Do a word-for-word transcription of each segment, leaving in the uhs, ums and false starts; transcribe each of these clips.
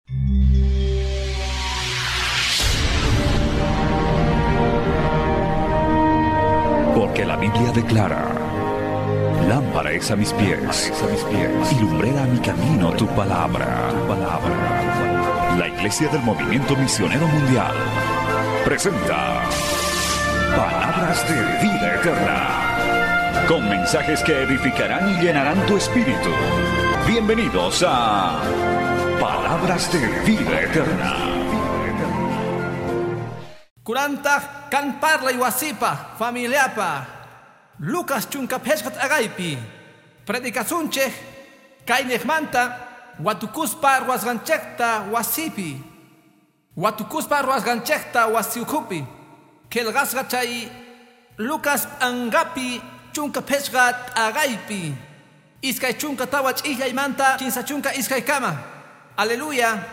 Porque la Biblia declara: lámpara es a mis pies, a mis pies, y lumbrera a mi camino tu palabra, tu palabra. La Iglesia del Movimiento Misionero Mundial presenta Palabras de Vida Eterna, con mensajes que edificarán y llenarán tu espíritu. Bienvenidos a Palabras de Vida Eterna. Kuranta kan parla iwasipa familiapa Lucas chunka peskat agaipi predicasunche kainehmanta watukuspa ruasganchekta wasipi watukuspa ruasganchekta wasiukupi kelgasga chay Lucas angapi chunka peskat agaipi iskay chunka tawach ihlaymanta kinsa chunka iskay kama aleluya.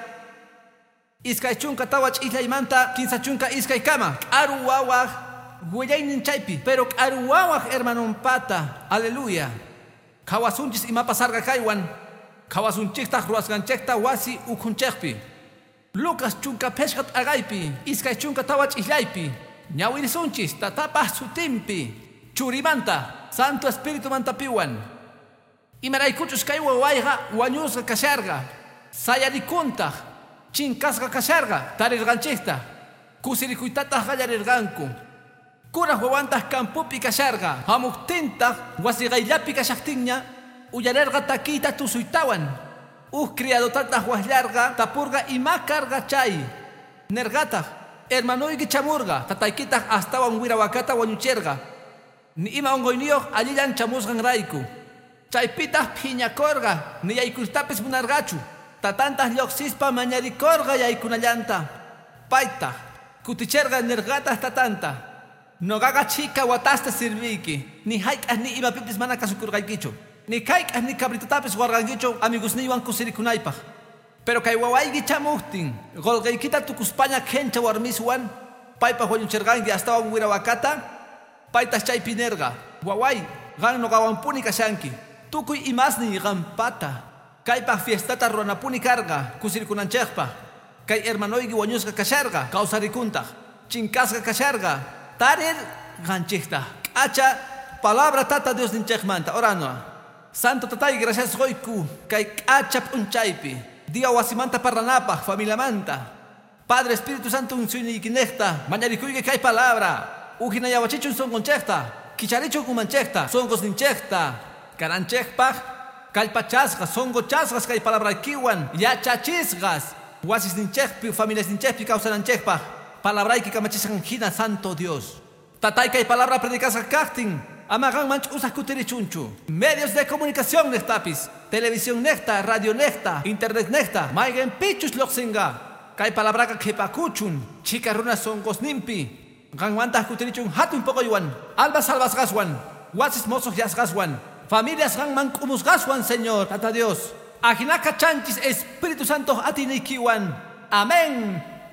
Iskay chunka tawach ihlaymanta kinsa chunka iskay kama aru wawaj huellaynin chaypi pero aru wawaj hermanon pata aleluya. Kawasunchis imapa sarga kaywan kawasunchiktaq ruasganchekta wasi ukunchekpi Lucas chunka peshkat agaypi iskay chunka tawach ihlaypi ñawirisunchis tatapaj sutimpi churimanta Santo Espíritu mantapiwan imaraykuchus kay wawayqa wañusqa kasharqa sayarikuntaq chinkasqa kasharqa tarirqanchikta kusirikuytataq qallarirqanku kuraq wawantaq kampupi kasharqa hamuqtintaq wasiqayllapi kashaqtinña uyararqa takiyta tusuytawan uj criadotataq waqllarqa tapurqa ima karqa chay nerqataq hermanuyki chamurqa tataykitaq astawan wirawakata wañuchirqa ni ima unquyniyuq allillan chamusqanrayku chaypitaq phiñakurqa ni yaykurtapis munarqachu tatantaq lluqsispa mañarikurqa yaykunallanta paytaq kutichirqa nirqataq tatanta noqaqa chika watasta sirviyki ni hayk'aq ni imapipis mana kasukurqaykichu ni kayk'aq ni kabritutapis warqankichu amigusniywan kusirikunaypaq pero kay wawayki chamuptin qolqaykita tukuspaña qhencha warmiswan paypaq wañuchirqanki astawan wirawakata paytaq chaypi nirqa waway qan noqawanpuni kashanki tukuy imasniy qampata kaypaq fiestata ruranapuni karqa kusirikunanchikpaq kay hermanoyki wañusqa kasharqa kawsarikuntaq chinkasqa kasharqa tarir qanchikta k'acha palabra tata Dios ninchikmanta orano Santo Tatay gracias qoyku kay k'acha p'unchaypi dia wasimanta parlanapaq familiamanta Padre Espíritu Santo unsuyniykinejta mañarikuyki kay palabra ujinayawachichun sonqonchikta kicharichun kumanchikta sonqosninchikta karanchikpaq kallpachasqa sonqochasqas kay palabraykiwan yachachisqas wasisninchikpi familiasninchikpi kawsananchikpaq palabrayki kamachisqan hina Santo Dios tatay kay palabra predicasqa kaqtin ama qanmanchu usaq kutirichunchu medios de comunicación neqtapis televisión neqta radio neqta internet neqta mayqinpichus lluqsinqa kay palabraqa qhipakuchun chika runa sonqosninpi qanmantaq kutirichun hatun poqoywan almas salvasqaswan wasis mosoq yasqaswan familias qanman k'umusqaswan Señor Tata Dios ajinaqa chanchis Espíritu Santo atiniykiwan amén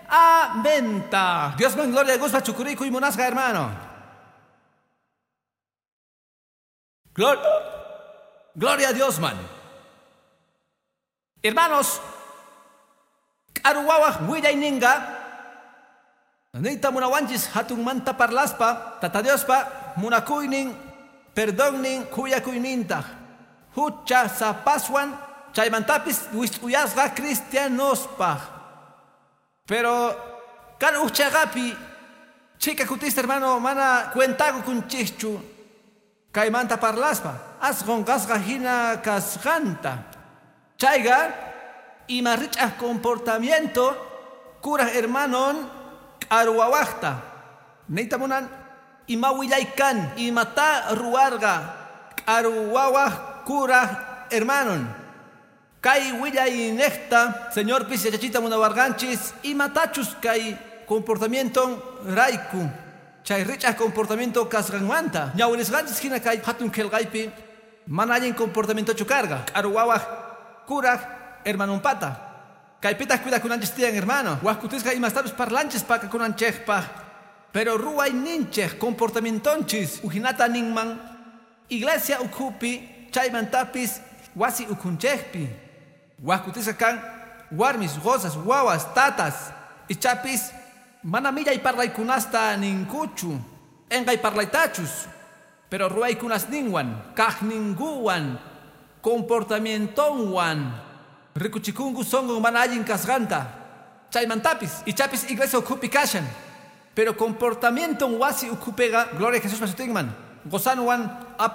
amenta Dios man gloria guspa chukuriykuy munasqa hermano Glor gloria a Dios man hermanos k'aru wawaq willayninqa niyta munawanchis hatunmanta parlaspa Tata Diospa munakuynin perdonnin kuyakuynintaq hucha sapaswan chaymantapis wis'uyasqa cristianospaq pero kan uchaqapi chika kutista hermano mana cuentaku kunchikchu kaymanta parlaspa asqonqasqa hina kasqanta chayqa ima rich'aq comportamiento kuraq hermanon k'aru wawaqta niyta munan ima willaykan imata ruwarqa k'aru wawaq kuraq hermanon kay willaynejta Señor pis yachachita munawarqanchis imatachus kay comportamienton rayku chay rich'aq comportamiento kasqanmanta ñawirisqanchis hina kay hatun qillqaypi mana allin comportamientochu karqa k'aru wawaq kuraq hermanonpata kaypitaq cuidakunanchis tiyan hermano waqkutisqa imastapis parlanchis pakakunanchikpaq pero ruwayninchik comportamientonchis ujinata ninman iglesia ukhupi chaymantapis wasi ukunchikpi waqkutisqa kan warmis, gozas, wawas, tatas, ichapis, mana millay parlaykunasta ninkuchu, engay parlaytachus, pero ruaykunas ninwan, kaj ninguwan, comportamientonwan, rikuchikungu songon mana allin kasganta, chaymantapis, ichapis iglesia ukupi kashan, pero comportamiento wasi ukupega, gloria a Jesús pasutingman, gozanwan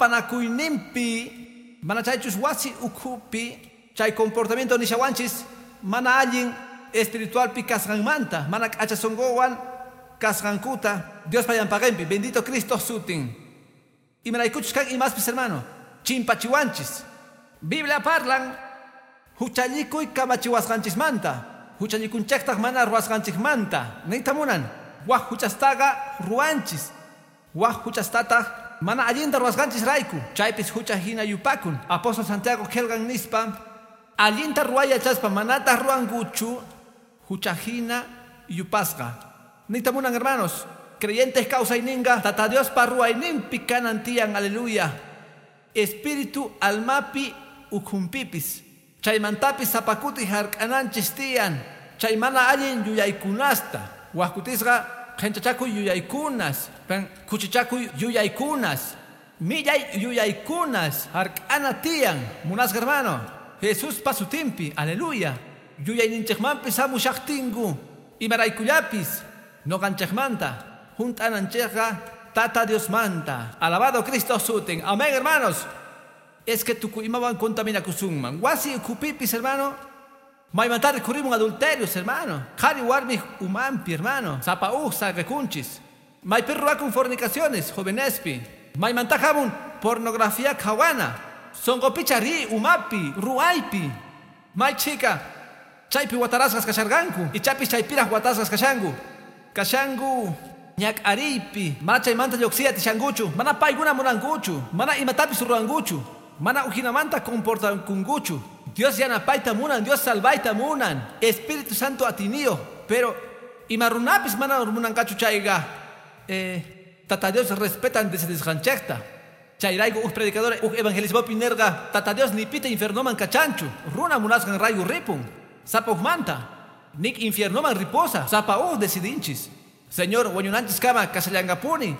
apanakuyninpi, mana chaychus wasi ukupi, chay comportamiento nishawanchis, mana allin espiritual pi kasganmanta, mana achasongowan kasgankuta, Dios payan pagempi, bendito Cristo sutin. Y maraykuchus kan imaspis hermano, chimpachiwanchis. Biblia parlan, huchallikuy kamachiwasganchismanta, huchallikunchektaj mana ruasganchikmanta, neitamunan, waj huchastaga ruanchis, waj huchastataj mana allinta ruasganchis raiku, chaypis huchajina yupakun, apóstol Santiago kelgan nispa, allinta ruaya chaspa manata ruanguchu, huchajina yupasga. Neitamunan hermanos, creyentes causa y ninga, tata Dios parrua y nimpi canantian, aleluya. Espíritu almapi ukumpipis, chaymantapis zapakuti harkananchis tian, chaymana allin yuyaykunasta, huaskutisga genchachaku yuyaykunas, kuchichaku yuyaykunas, millay yuyaykunas, harkana tian, munas hermano, Jesús pasutimpi, aleluya. Yuyayninchekmanpis amushaktingu, imaraykullapis, no ganchekmanta, juntananchekga, tata Dios manta, alabado Cristo suten, amén hermanos. Es que tu imaban contamina kusungman, wasi ukupipis hermano, maimantar currimun adulterios hermano, jari warmi umampi hermano, zapa usa recunchis, mai perruacun fornicaciones, jovenespi, maimantajamun pornografía kawana, songopichari umapi, ruaipi, mai chica, chaypi watarasgas kasharganku, y chapis chaypiras watasgas kashangu, kashangu, ñak aripi, mana chaymanta yoxia tishanguchu, mana paiguna muranguchu, mana imatapis ruanguchu, mana ujinamanta comportankunguchu. Dios yana paita munan, Dios salvaita munan, Espíritu Santo atinio, pero imarunapis mana munangachu chayga, eh, tata Dios respetan desde desganchekta. Chayraigo uj predicador, uj evangelismo pinerga, tata Dios ni pita infernoman kachanchu, runa munasgan raigo ripun, sapa ujmanta, nik infiernoman riposa, sapa uj decidinchis. Señor, wañunanchis kama kasallangapuni,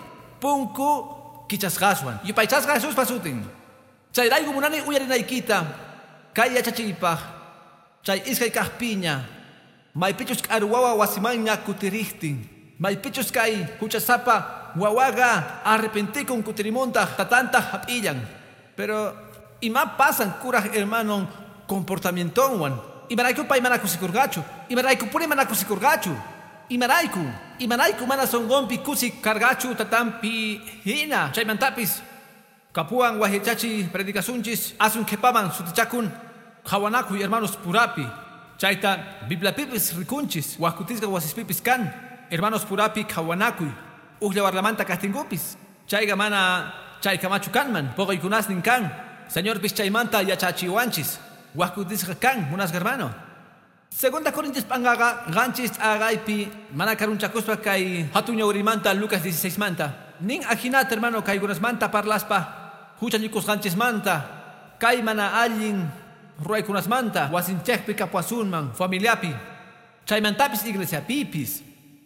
punku kichasgaswan, yupaychasga Jesús pasutin. Chayraigo munani uyarinaykita, kay yachachipaj, chay iskay kahpiña, maypichus k'arwawa wasimanña kutirihtin, maypichus kay huchasapa wawaga arrepentikun kutirimunta tatanta hapillan. Pero ima pasan kuraj hermanon comportamientonwan, imarayku pay mana kusikurgachu, imarayku puni mana kusikurgachu, imarayku, imarayku mana songompi kusik kargachu tatampi hina, chaymantapis kapuan wahichachi predicasunchis asun kepaman sutichakun hawanaku hermanos purapi, chayta biblapipis rikunchis wakutisga wasispipis kan hermanos purapi hawanaku ujle warlamanta castingupis chayga mana chaykamachu kanman pogoykunas nin kan señor pis chaymanta yachachiwanchis wakutisga kan munas hermano. Segunda Corintios pangaga ganchis agaypi mana karunchakuspa kay hatuña urimanta Lucas dieciséis manta nin ajinat hermano kay gunas manta parlaspa huchalikus ganchis manta kay mana allin ruaykunas manta wasinchekpi kapuasunman familiapi chaymantapis iglesia pipis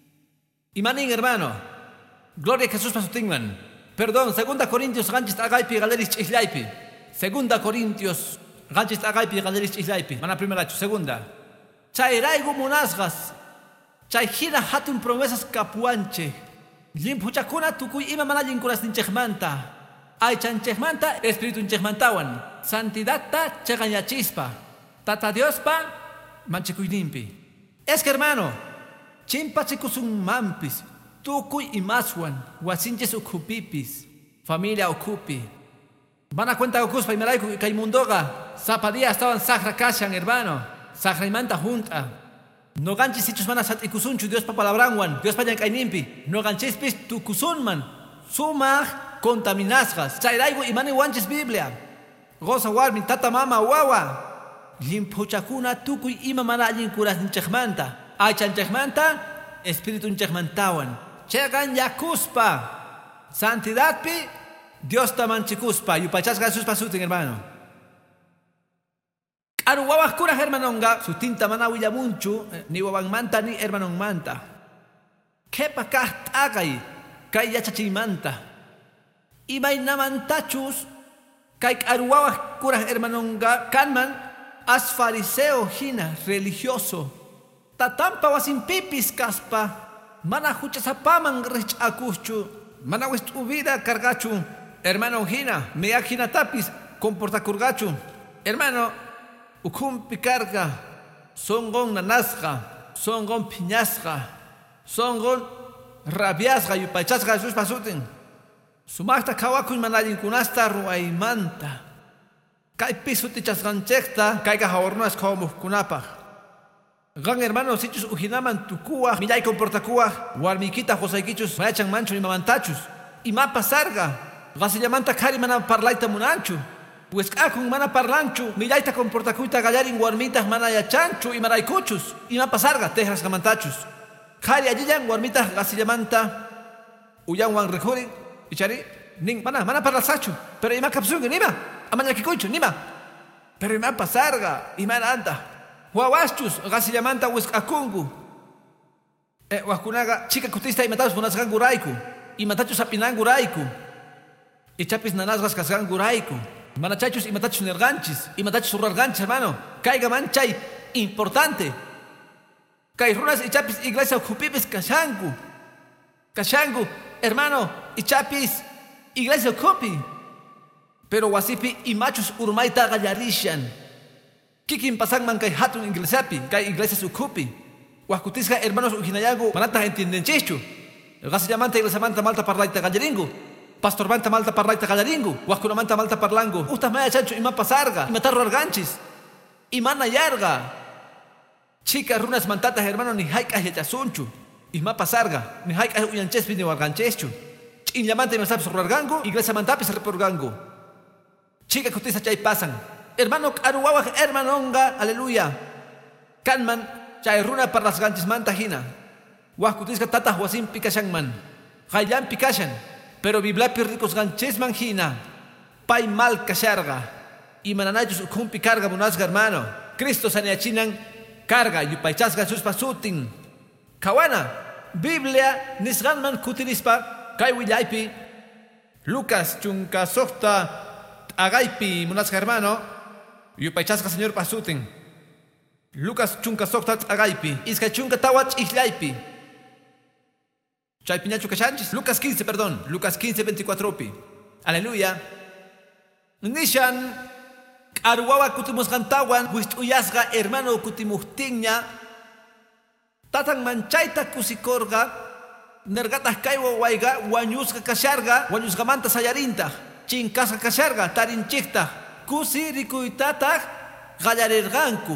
imanin hermano gloria a Jesús pasutingman perdón Segunda Corintios ganchis agaypi galeris islaypi Segunda Corintios ganchis agaypi galeris islaypi mana primera segunda chayraigu munasgas chay hina hatun promesas kapuanche limpuchakuna tukuy ima mana linkunas ninchekmanta ay chanchekmanta espíritu ninchekmantawan santidadta chegañachispa tata Diospa manchikuyninpi. Es que hermano chimpachikusun mampis tukuy imaswan wasinches ukupipis familia ukupi mana cuenta okuspa imarayku kay mundoga zapadía estaban sacra kashan hermano Sajraimanta junta. No ganchis sichus mana sat ikusunchu Dios pa palabranwan. Dios pa yankaynimpi. No ganchis pis tu kusunman. Sumaj contaminasgas. Chayraigu imani wanchis Biblia. Goza warmin tata mama wawa. Limpuchakuna tukuy ima mana allin kuras ninchekmanta. Ay chanchekmanta espíritu ninchekmantawan. Chegan yakuspa. Santidad pi Dios tamanchikuspa. Yupachasga Jesús pasutin hermano. Aru wawas kuraj hermanonga, su tinta mana willamunchu, ni wawan manta ni hermanon manta. Kepa kah tagay, kay yachachimanta. Imay namantachus, kay aru wawas kuraj hermanonga, kanman, as fariseo hina, religioso. Tatampa wasin pipis kaspa, mana huchasapaman rich akuschu, mana west ubida cargachu. Hermano hina, mea hina tapis, comporta curgachu. Hermano, ukum picarga, songon nanasga, songon piñasga, songon rabiasga y pachasga sus pasutin. Sumakta kawakun manalin kunasta ruaimanta. Kai pisuti chasganchekta, kai kahornas como kunapa. Gan hermano sichus ujinaman tukua, millay comporta kuah, warmiquita josaikichus, mayachan mancho y mamantachus. Y mapa sarga. Gasillamanta kari mana parlaita munanchu. Pues akun mana parlanchu, millaita comportacuita gallarin guarmitas mana yachanchu y maraycuchus. Y mapa sarga, tejas gamantachus. Kari allillan guarmitas gasillamanta. Uyan wan rejuri, ichari, ning mana, mana parlasachu. Pero ima kapsunga, nima, amaña kikuchu, nima. Pero ima pasarga, ima anda. Huawachus, gasillamanta huescakungu. Eh, huascunaga, chica cutista y matados funasgan guraiku. Y matachus apinan guraiku. Y chapis nanasgas casgan guraiku. Manachachus y matachus nerganchis. Y matachus surrarganchis, hermano. Caiga manchay, importante. Cai runas y chapis iglesia jupipis kashangu. Kashangu, hermano, y chapis iglesia jupi. Pero wasipi y machos urmaita gallarishan. Kikin pasan man kai hatun iglesiapi, kai iglesia sukupi. Huascutisca hermanos ujinayagu, manatas entienden chichu. El gasillamanta iglesia manta malta parlaita gallaringu. Pastor manta malta parlaita gallaringu. Huascunamanta malta parlangu. Ustas maya chancho y mapa sarga. Y matarro arganchis. Y mana yarga. Chica runas mantatas hermano ni haikas yachasunchu. Y mapa sarga. Ni haikas uyanchespi ni warganchechu. Chinllamanta y masapis rurgangu. Iglesia mantapis repurgangu. Chica cutiza chay pasan. Hermano aruwawaj hermanonga. Aleluya. Kanman. Chay runa parlas ganchis manta hina. Huascutisca tatas huasin pikashangman. Hayan pikashan. Pero biblapir ricos ganches manjina, pay mal kasharga, y mananayos ukumpi carga munasga hermano. Cristo saneachinan carga y paychasga sus pasutin. Kawana, Biblia nisganman kutinispa, kai willaypi, Lucas chunka softa agaypi munasga hermano, y paychasga señor pasutin. Lucas chunka softa agaypi, iska chunka tawach islaypi. Chay piñacho cachanchis. Lucas quince, perdón. Lucas quince, veinticuatro pi. Aleluya. Nishan. Aruwawa kutimus gantawan. Huistuyasga hermano kutimuhtiña. Tatan manchaita kusikorga. Nergatas kaiwa waiga. Wanyusga kasharga. Wanyusga manta sayarinta. Chinkasga kasharga. Tarinchikta. Kusi rikuitatak. Gallarerganku.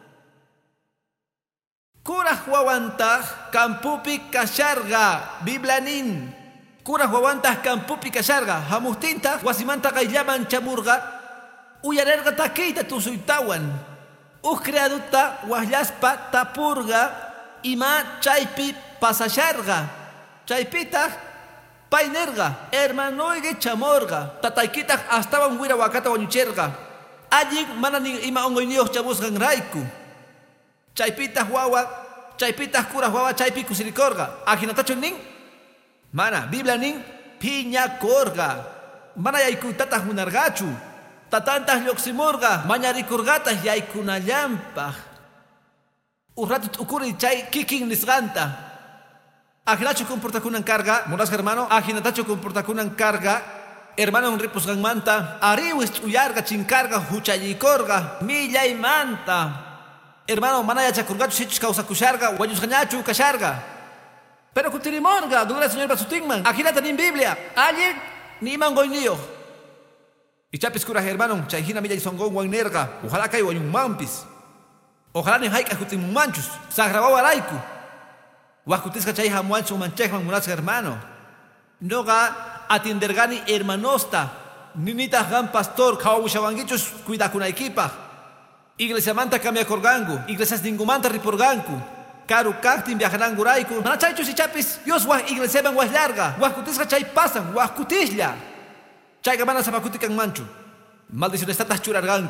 Kurah wawantah kampupi kasharga biblanin. Kurah wawantah kampupi kasharga hamustinta wasimanta kaillaman chamurga. Uyarerga takeita tusuitawan. Ukreaduta wahlaspa tapurga. Ima chaypi pasasharga. Chaypita painerga. Hermanoige chamorga. Tataykita astawan wira wakata wanyucherga. Allí manani ima ongoyniyos chabusgan raiku. Chaypitas wawa, chaypitas kuras wawa, chaypi kusirikorga. Ajinatacho ning, mana, Biblia ning, piña korga. Mana yaykutatas munargachu. Tatantas lyoximurga, mañarikurgatas yaykunallampaj. Urratut ukuri chay kikin nisganta. Ajinacho comportakunan carga, moras hermano, ajinatacho comportakunan carga. Hermano ripusgan manta, ariwis uyarga chinkarga, huchayikorga, millay manta. Hermano, manaya chakurgachu sichus causa kusharga, wayus gañachu kasharga. Pero kutirimorga, gloria al Señor Basutingman. Ajinata ni Biblia, allí ni mangoynio. Y chapis curaj hermano, chayhina milla y songon wainerga, ojalá caiga wayun mampis. Ojalá ni haika kutimanchus, sagrabao araiku. Wakutisca chayha muancho manchekman munas hermano. Noga atindergani hermanosta, ninita gan pastor, kawushawangichus cuidakunaikipa. Iglesia manta cambia corgangu, iglesias ningumanta riporgangu. Karu kaktin viajarán guraiku. Manachaychus y chapis, Dios wah iglesia van wah larga. Wah kutisca chay pasan, wah kutisla. Chay gamana zapakutikan manchu. Maldiciones tatas churarganku.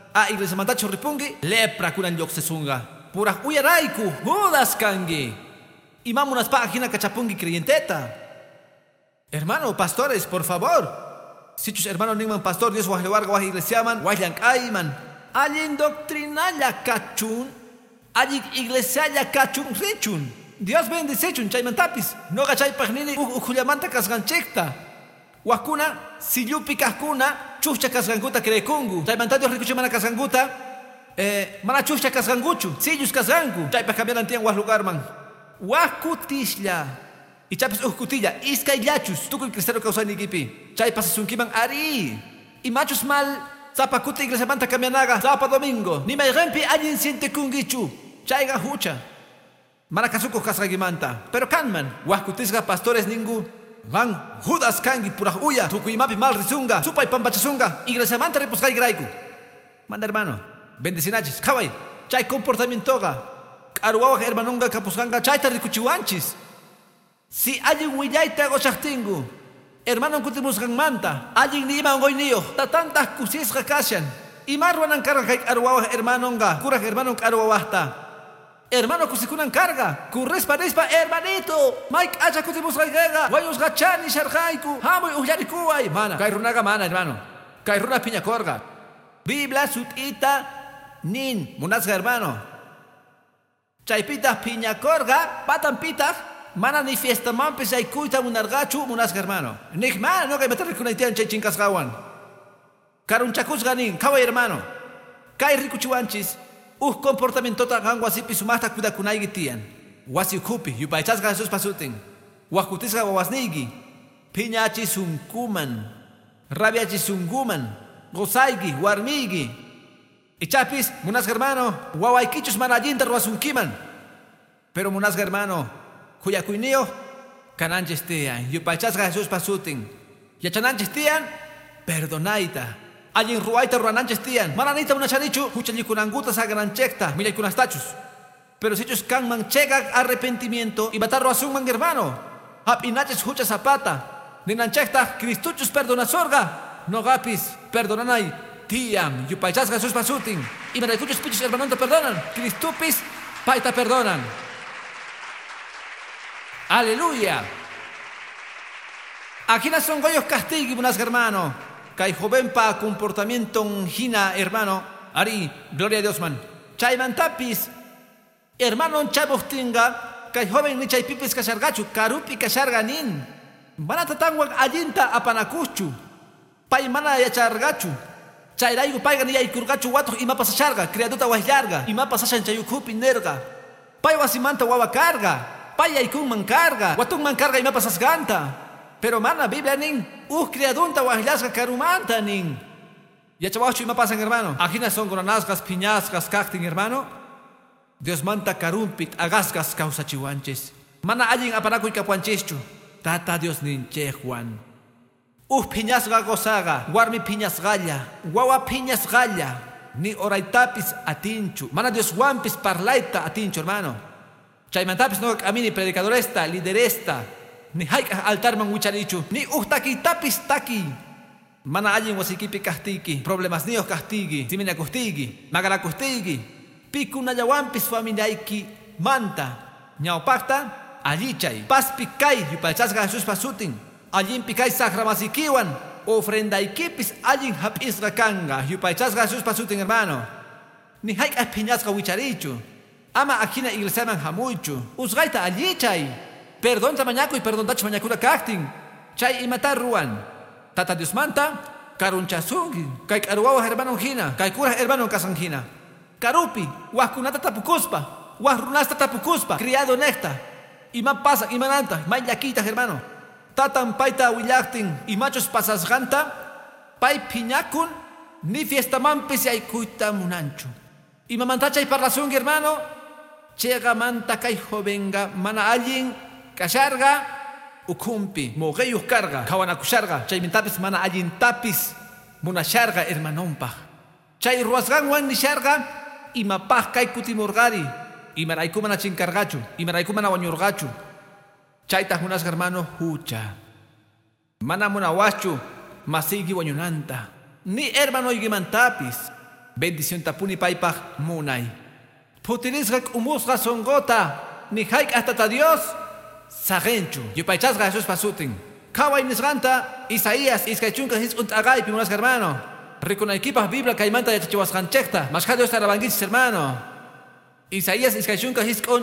a iglesia mantacho ripungi lepra kunan yoxesunga pura uyaraiku Judas kangi imam unas páginas cachapungi creyenteta. Hermano, pastores, por favor. Si tus hermanos ningman pastor Dios wahlewarga wah iglesia man wahlang ayman alin doctrina ya kachun alin iglesia ya kachun rechun Dios bendice chun chay mantapis no gachay pagnini ujulamanta kasganchekta wakuna si yupi kahkuna chucha kasganguta krekungu chay manta Dios rikucha mana kasganguta eh mana chucha kasganguchu si yus kasgangu chay pa cambiar antian wah lugar man wakutisla y chapis uhkutilla iskay yachus tukul cristiano causa nikipi chay pasasunkiman ari y machos mal zapakuta iglesia manta kamianaga zapa domingo ni may rempi allin siente kungichu chayga hucha Marakasuko kasagimanta pero kanman wahkutisga pastores ningu van Judas kangi pura uya tukuimapi mal risunga supay pambachasunga iglesia manta repuskai graiku manda hermano bendicinachis kawai chay comportamientoga aruawa hermanunga kapusganga chayta rikuchiwanchis si allin willaita gochachtingu hermano kutimusgan manta allin ni ima ngoynio tatantas kusisga kasyan imarwan ang karga kay aruawa hermanonga kurag hermanon aruawahta hermano kusikunan carga kurrespa respa hermanito Mike acha kutimusgan gaga wayus gachani sharjaiku hamoy uhyarikuay mana kay runaga mana hermano kay runa piña korga biblia sutita nin munasga hermano chaypita piña korga patampita mana ni fiesta mampes ay kuita munargachu munas hermano nigma no kay meter kunaitian chay chinkasgawan karun chakusga nin kaway hermano kay rikuchiwanchis uh comportamiento ta gangwa sipi sumasta kuda kunay gitian wasi kupi yupaychasga Jesus pasutin wakutisga wawasnigi piñachi sunkuman rabiachi sunguman gosaigi warmigi ichapis munas hermano wawaikichus manallinta ruasunkiman pero munas hermano kuya kuinio kananches tian yupaychasga Jesus pasutin yachananches tian perdonaita allin ruaita ruananches tian mananita una chanichu huchallikunanguta sagaranchekta milaykunastachus pero si ellos kan manchega arrepentimiento y batar ruasunman hermano hapinaches hucha zapata ninanchekta cristuchus perdonasorga no gapis perdonanay tiam yupaychasga Jesus pasutin y manaykuchus pichus hermanonta perdonan cristupis paita perdonan. Aleluya. Aquí no son goyos castigos, buenas hermano. Kay joven pa comportamiento hina, hermano. Ari, gloria a Dios, man. Chay mantapis, hermano chabostinga. Kay joven ni chay pipis kashargachu, karupi kasharganin. Mana tatangwag ayinta apanakuchu. Pay mana yachargachu. Chay raigo payga ni yaykurgachu wato ima pasacharga. Criaduta wahlarga. Ima pasachan chayukupi nerga. Pay wasimanta wawa carga. Paya ikung mangkarga, watung mangkarga ima pasasganta. Pero mana Biblia ning, uh criadunta wahlasga karumanta ning. Ya chawachu ima pasan hermano. Ajina son granasgas, piñasgas, cacting hermano. Dios manta karumpit agasgas causa chiwanches. Mana allin apanaku y kapuanchechu. Tata Dios ninche Juan. Uh piñasga gozaga, warmi piñasgalla, wawa piñasgalla. Ni oraitapis atinchu. Mana Dios wampis parlaita atinchu hermano. Chaymantapis no amini predicadoresta, lideresta, ni haik altar man wicharichu, ni uhtaki tapis taki. Mana allin wasikipi kastiki, problemas nios kastigi, simina kustigi, magara kustigi, piku nayawampis familiaiki, manta, ñaupakta, allichay, pas pikay, yupalchasga Jesus pasutin, allin pikay sakramasikiwan, ofrendaikipis allin hapisga kanga, yupalchasga Jesus pasutin hermano, ni haik piñasga wicharichu. Ama akina iglesia man hamuichu. Usgaita allichay. Perdón tamañaco y perdón tacho mañacura cacting. Chay imatar ruan. Tata Dios manta. Karunchasungi. Kay karuawa hermano hina. Kay kura hermano kasanghina. Karupi. Wahkunata tapukuspa. Wahrunasta tapukuspa. Criado necta. Ima pasa imananta. May yakita hermano. Tatan paita willacting. Y machos pasas ganta. Pay piñakun. Ni fiesta mampis y kuita munancho. Ima mantachay parlasungi hermano. Chega manta kay jovenga mana allin kasharga ukumpi mogeyus carga kawanakusharga chay mintapis mana allin tapis munasharga hermanompa chay ruasgan wan nisharga imapaj kay kutimurgari imarayku mana chinkargachu imarayku mana wañurgachu chayta hunas hermano hucha mana munawachu masigi wañunanta ni hermano igimantapis bendición tapuni paipaj munay. Putirisgak umusga songota, ni haik hasta Dios, sagenchu, yupaychasga Jesús pasutin. Kawai nisganta, Isaías, iskaichunka his unt agay pimunas hermano. Rikunaykipas Biblia kaimanta yachachiwasqanchikta, mashqa Dios tarabangichis hermano. Isaías iskaichunka his un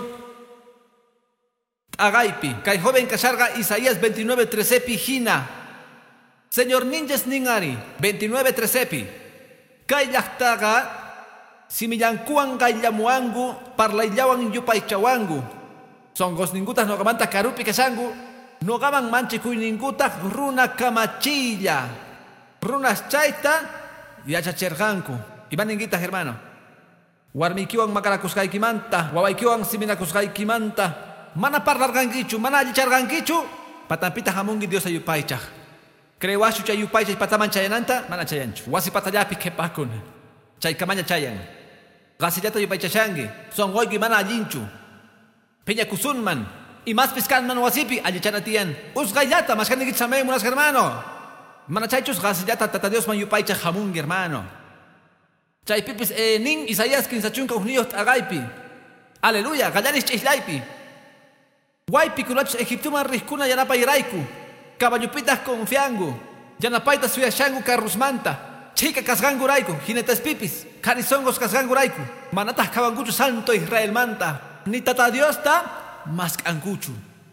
agaypi, kay joven kasharga Isaías veintinueve trece pi hina. Señor ninjas ningari, veintinueve trece pi. Kay llaqtaqa simillankuan qayllamuangu parlayllawan yupaychawangu. Songos ningutas nogamanta karupi kashangu, nogaman manchikuy ningutas runa kamachilla. Runas chayta yachachirqanku. Iban ninguitas hermano. Warmikiwan makarakusqaykimanta, wawaykiwan siminakusqaykimanta, mana parlarqankichu, mana allicharqankichu, patampita hamungi Dios ayupaychaq. Crewashu chay yupaychay pataman chayananta, mana chayanchu. Wasi patallapi kepakun. Chay kamaña chayan. Gasillata yupaychashangi, songoyki mana allinchu. Peñakusunman, y más piscanman wasipi allichanatiyan. Usgayata, maskanigit samay munas hermano. Mana chaychus gasillata tata Dios man yupaychaq hamungi hermano. Chay pipis eh, nin Isaías kinsachunka uhniyot agaypi. Aleluya, gallanis chihlaypi. Waypi kulachus Egiptuman rihkuna yanapay rayku. Caballupitas confiangu. Yanapayta suyashangu carrusmanta. Chica kasgangu rayku, jinetes pipis. Carizongos kasgangu rayku. Manatas kabanguchu santo Israel manta. Ni tata Dios ta maskanguchu.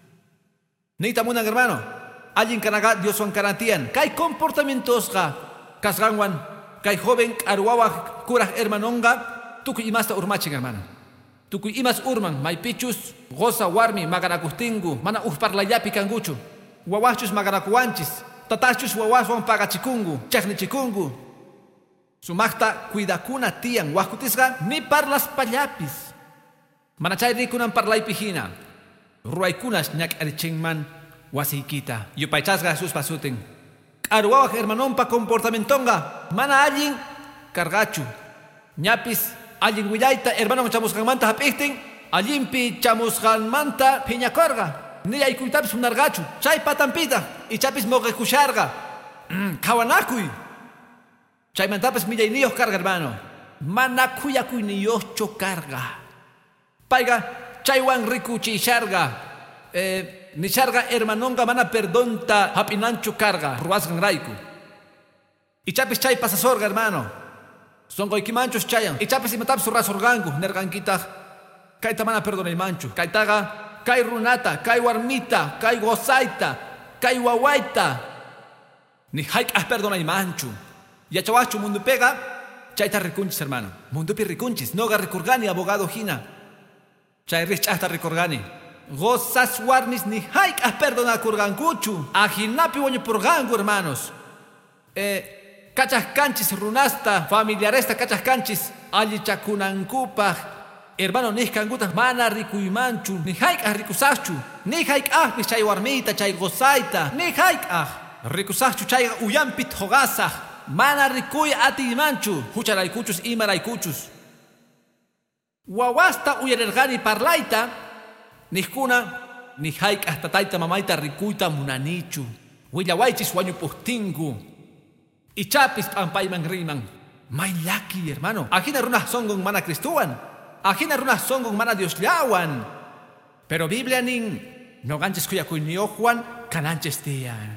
Ni tamunan hermano. Allin kanaga Dios wan kanatian. Kay comportamientos ga kasganwan. Kay joven aruawa kuraj hermanonga. Tukuy imasta urmachin hermano. Tukuy imas urman. Maypichus goza warmi maganakustingu. Mana ujparlayapi kanguchu. Wawachus maganakuanchis. Tatachus wawaswan pagachikungu. Chagnichikungu. Sumakta cuidakuna tian. Wakutisga ni parlas pallapis. Manachay rikunan parlaypihina. Ruaykunas nyak arichingman wasikita. Yupaychasga Jesús pasutin. Aruawak hermanompa comportamentonga. Mana allin cargachu. Ñapis allin willayta hermanon chamusqanmanta hapihtin. Allinpi chamusqanmanta piñakorga. Ni aykuitapis unargachu. Chay patampita. Ichapis moqekusharga. Mm, kawanakuy. Chay mantapis millayniyoh carga hermano. Mana kuyakuyniyohcho carga. Paiga chaywan rikuchisharga. Eh, nisharga hermanonga mana perdonta hapinanchu carga. Ruasgan raiku. Ichapis chay pasasorga hermano. Songoykimanchus chayan. Ichapis imatapis rasorgangu. Nergankita. Kaita mana perdonaymanchu. Kaitaga. Kay runata, kay warmita, kay gozaita, kay wawaita. Ni haik ah perdona y manchu. Yachawachu mundo pega, chayta rikunchis hermano. Mundo pi rikunchis, noga rikurgani abogado hina. Chay rich hasta rikurgani. Gozas warmis ni haik ah perdona kurgankuchu. Ajinapi waño purgangu hermanos. Eh, cachas canchis runasta, familiaresta cachas canchis. Allichakunankupaj. Hermano, ni kangutas mana rikuymanchu, ni haik ah rikusachu, ni haik ah chay warmita, chay gozaita, ni haik ah rikusachu chay uyampit hogasah, mana rikuy atimanchu, hucharaykuchus imaraykuchus. Wawasta uyarergani parlaita, nihkuna, ni haik ah tataita mamaita rikuyta munanichu, willawaychis wañupuhtingu, ichapis pampayman riman, maylaki hermano, ajina runah songon mana kristuan. Ajina runas songon mana Dios llawan. Pero Biblia nin no ganches kuya kuynio Juan kananches tian.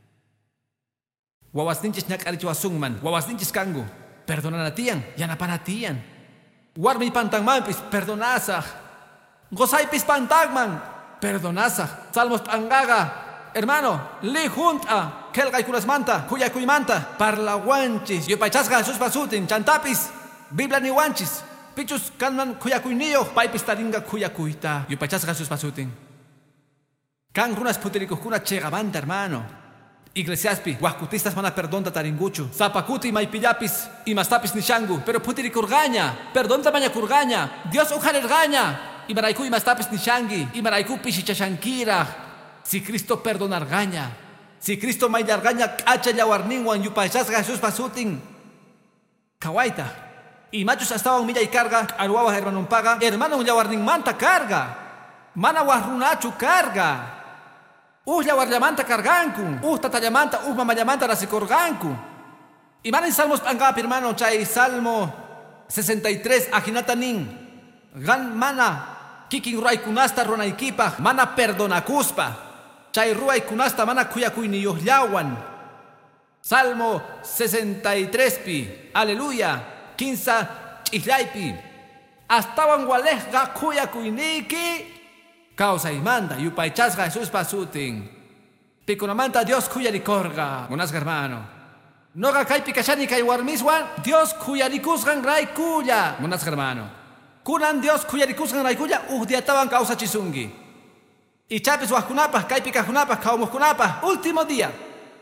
Wawas ninches nyak arichuasungman. Wawas ninches kangu. Perdonan a tian. Yanapana tian. Warmi pantangman pis perdonasah. Gozay pis pantagman. Perdonasah. Salmos pangaga. Hermano, li junta. Kelgay kunas manta. Kuya kuymanta. Parla wanchis. Yopaychasga Jesús pasutin. Chantapis. Biblia ni wanchis. Pichus kanman kuyakuyniyo, paipis taringa kuyakuyta. Yupachasga Jesús pasutin. Kan runas putirikuskuna chegabanta hermano. Iglesiaspi, huascutistas mana perdonta taringuchu. Zapakuti maipillapis, imastapis nishangu. Pero putirikurgaña, perdonta maña kurgaña. Dios ujanergaña. Imaraiku imastapis nishangi. Imaraiku pishichashankira. Si Cristo perdonargaña. Si Cristo maillargaña, kacha yawarninwan yupachasga Jesús pasutin. Kawaita. Y machos estaban milla y carga, aruaba hermano paga, hermano yawarning manta carga, mana warrunachu carga, uh yawarllamanta carganku, uh tatallamanta, uh mamayamanta rasikorganku. Y mana en salmos pangapi hermano, chay salmo sesenta y tres ajinata nin. Gan mana kikin ruaykunasta runaykipaj mana perdonakuspa. Chay ruaykunasta mana kuyakuyniyuqllawan. Salmo sesenta y tres pi. Aleluya. quince ch'illaypi. Astawan walejqa kuyakuyniki kawsaymanta yupaychasqa Jesuspa sutin. Pikunamanta Dios kuyarikorqa munasqa hermano. Noqa kaypi kashani kay warmiswan Dios kuyarikusqan raykulla munasqa hermano. Kunan Dios kuyarikusqan raykulla uj diatawan kawsachisunki. Ichapis wajkunapaj kaypi kajkunapaj kawmuqkunapaj último día.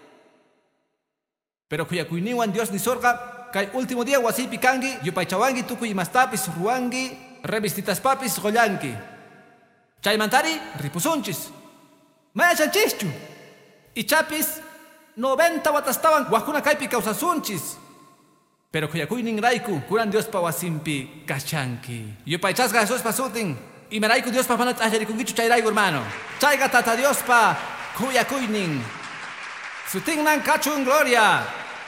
Pero kuyakuyniwan Dios nisorqa kay último día wasipi kanki yupaychawanki tukuy imastapis ruwanki revistitaspapis qollanki. Chaymantari ripusunchis. Mayachanchishchu. Ichapis noventa watastawan wajkuna kaypi kawsasunchis. Pero kuyakuynin rayku kunan Diospa wasimpi kashanki. Yupaychasqa Jesuspa sutin. Imarayku Diospa mana t'allarikunkichu chayrayku hermano. Chayqa tata Diospa kuyakuynin. Sutinman kachun gloria.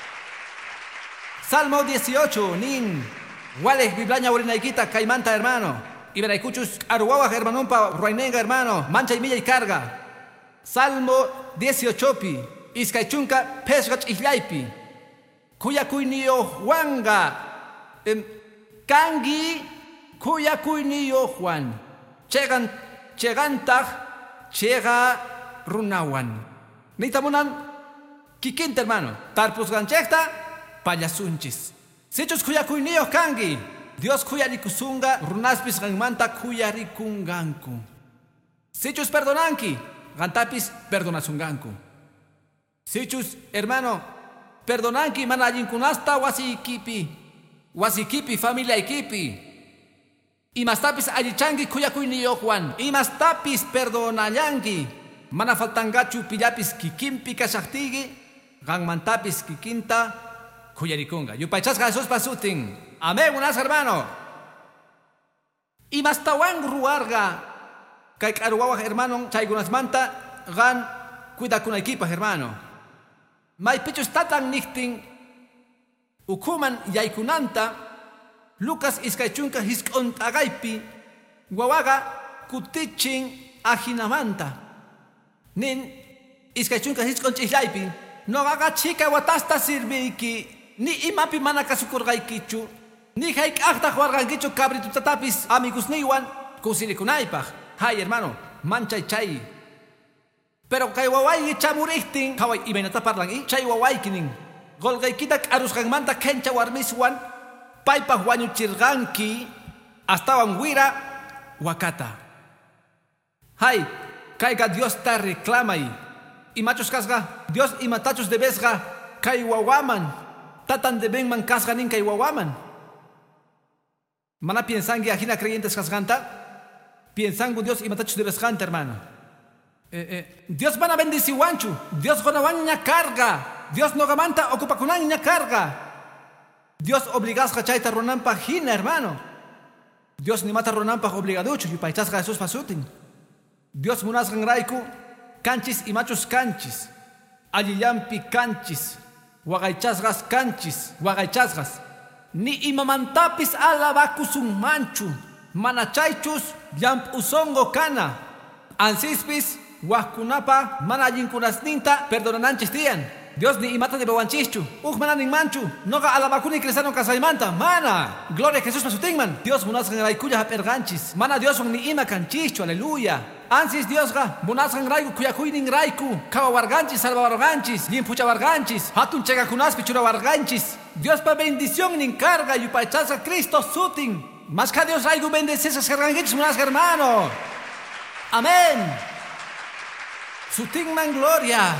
Salmo dieciocho nin. Walej Bibliaña urinaykita kaymanta hermano. Imaraykuchus aruwawaj hermanonpa ruaynenga hermano. Mancha y milla y carga. Salmo dieciocho pi. Iskaychunka peshqa ch'illaypi. Kuyakuyniyo Juanga. Em, kangi kuyakuyniyo Juan. Chegan chegantaj chega runawan. Nitamunan kikinta hermano. Tarpusganchekta payasunchis. Sichus kuyakuyniyo kangi. Dios kuyarikusunga runaspis ganmanta kuyarikunganku. Sichus perdonanki. Gantapis perdonasunganku. Sichus hermano perdonanki mana allinkunasta wasikipi. Wasikipi familia ikipi. Imastapis allichanki kuyakuyniyo Juan. Imastapis perdonallanki. Mana faltangachu pillapis kikimpi kashaktigi. Ganmantapis kikinta kuyarikunga. Yupaychasqa Jesuspa sutin. Amén, unas hermano. Imastawan ruarga. Kay karuwawaj hermano chaykunasmanta gan cuidakunaykipaj hermano. Maypichus tatan nihtin ukuman yaykunanta Lucas iskaychunka hisk'ont'aqaypi wawaqa kutichin ajinamanta. Nin iskaychunka hisk'onch'illaypi noqaqa chika watasta sirviyki ni imapi mana kasukurqaykichu ni hayk'aqtaq warqankichu kabritutatapis amigusniwan kusirikunaypaq. Hay hermano, manchay chay. Pero kay wawayki chamurihtin kaway imaynata parlan i chay wawaykinin golqaykita k'arusqanmanta kencha warmiswan paypaq wañuchirqanki astawan wira wakata. Hay kayqa Diosta reclamay. Imachus kasqa Dios imatachus debesqa kay wawaman tatan debenman kasqa nin kay wawaman. Mana piensanki ajina creyentes kasqanta. Piensan que Dios imatachus debesqanta hermano. Eh, eh, Dios mana bendiciwanchu. Dios gonawanña carga. Dios nogamanta ocupakunanña carga. Dios obligasqa chayta runanpaq hina hermano. Dios nimata runanpaq obligaduchu yupaychasqa Jesuspa sutin. Dios munasqan rayku kanchis imachus kanchis. Allillampi kanchis. Waqaychasqas kanchis. Waqaychasqas. Ni imamantapis alabakusunmanchu. Mana chaychus llamp'usongo kana. Ansispis wajkunapa mana allinkunasninta perdonananchis tiyan. Dios ni imata de bawanchichu. Uj mana ninmanchu. Noqa alabakuni cristiano kasaymanta. Mana. Gloria a Jesús pasutinman. Dios munasqan raykulla haperganchis. Mana Dioswan ni ima kanchichu. Aleluya. Ansis Diosqa munasqan rayku kuyakuynin rayku. Kawawarganchis, salvawarganchis, limpuchawarganchis. Hatun chegakunaspi churawarganchis. Diospa bendición nin carga yupaychasqa Cristo sutin. Más que Dios rayku bendecidas carganguichis munas hermano. Amén. Sutinman gloria.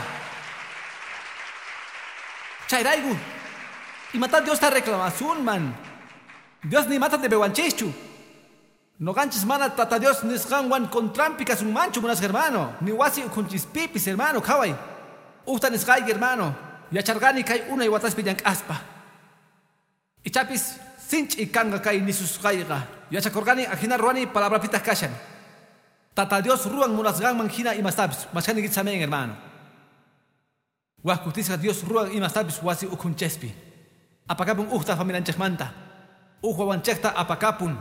Chayraygu. Y mata Dios ta reclamación man. Dios ni mata de bewanchichu. No ganchis mana tata Dios nisqanwan contrampicas un mancho munas hermano. Ni wasi ukunchis pipis hermano kaway. Uta nisqay hermano. Yachargani kay una y watas pillan aspa. Y chapis sinch y kanga kay nisus kayga. Yachakorgani ajina ruani palabra pitas kashan. Tata Dios ruan munasgan manjina y mastabis. Mashani gitsamen hermano. Wakutisga Dios ruan y mastabis wasi ukunchespi. Apakapun uhta familia anchesmanta. uhuawanchekta apakapun.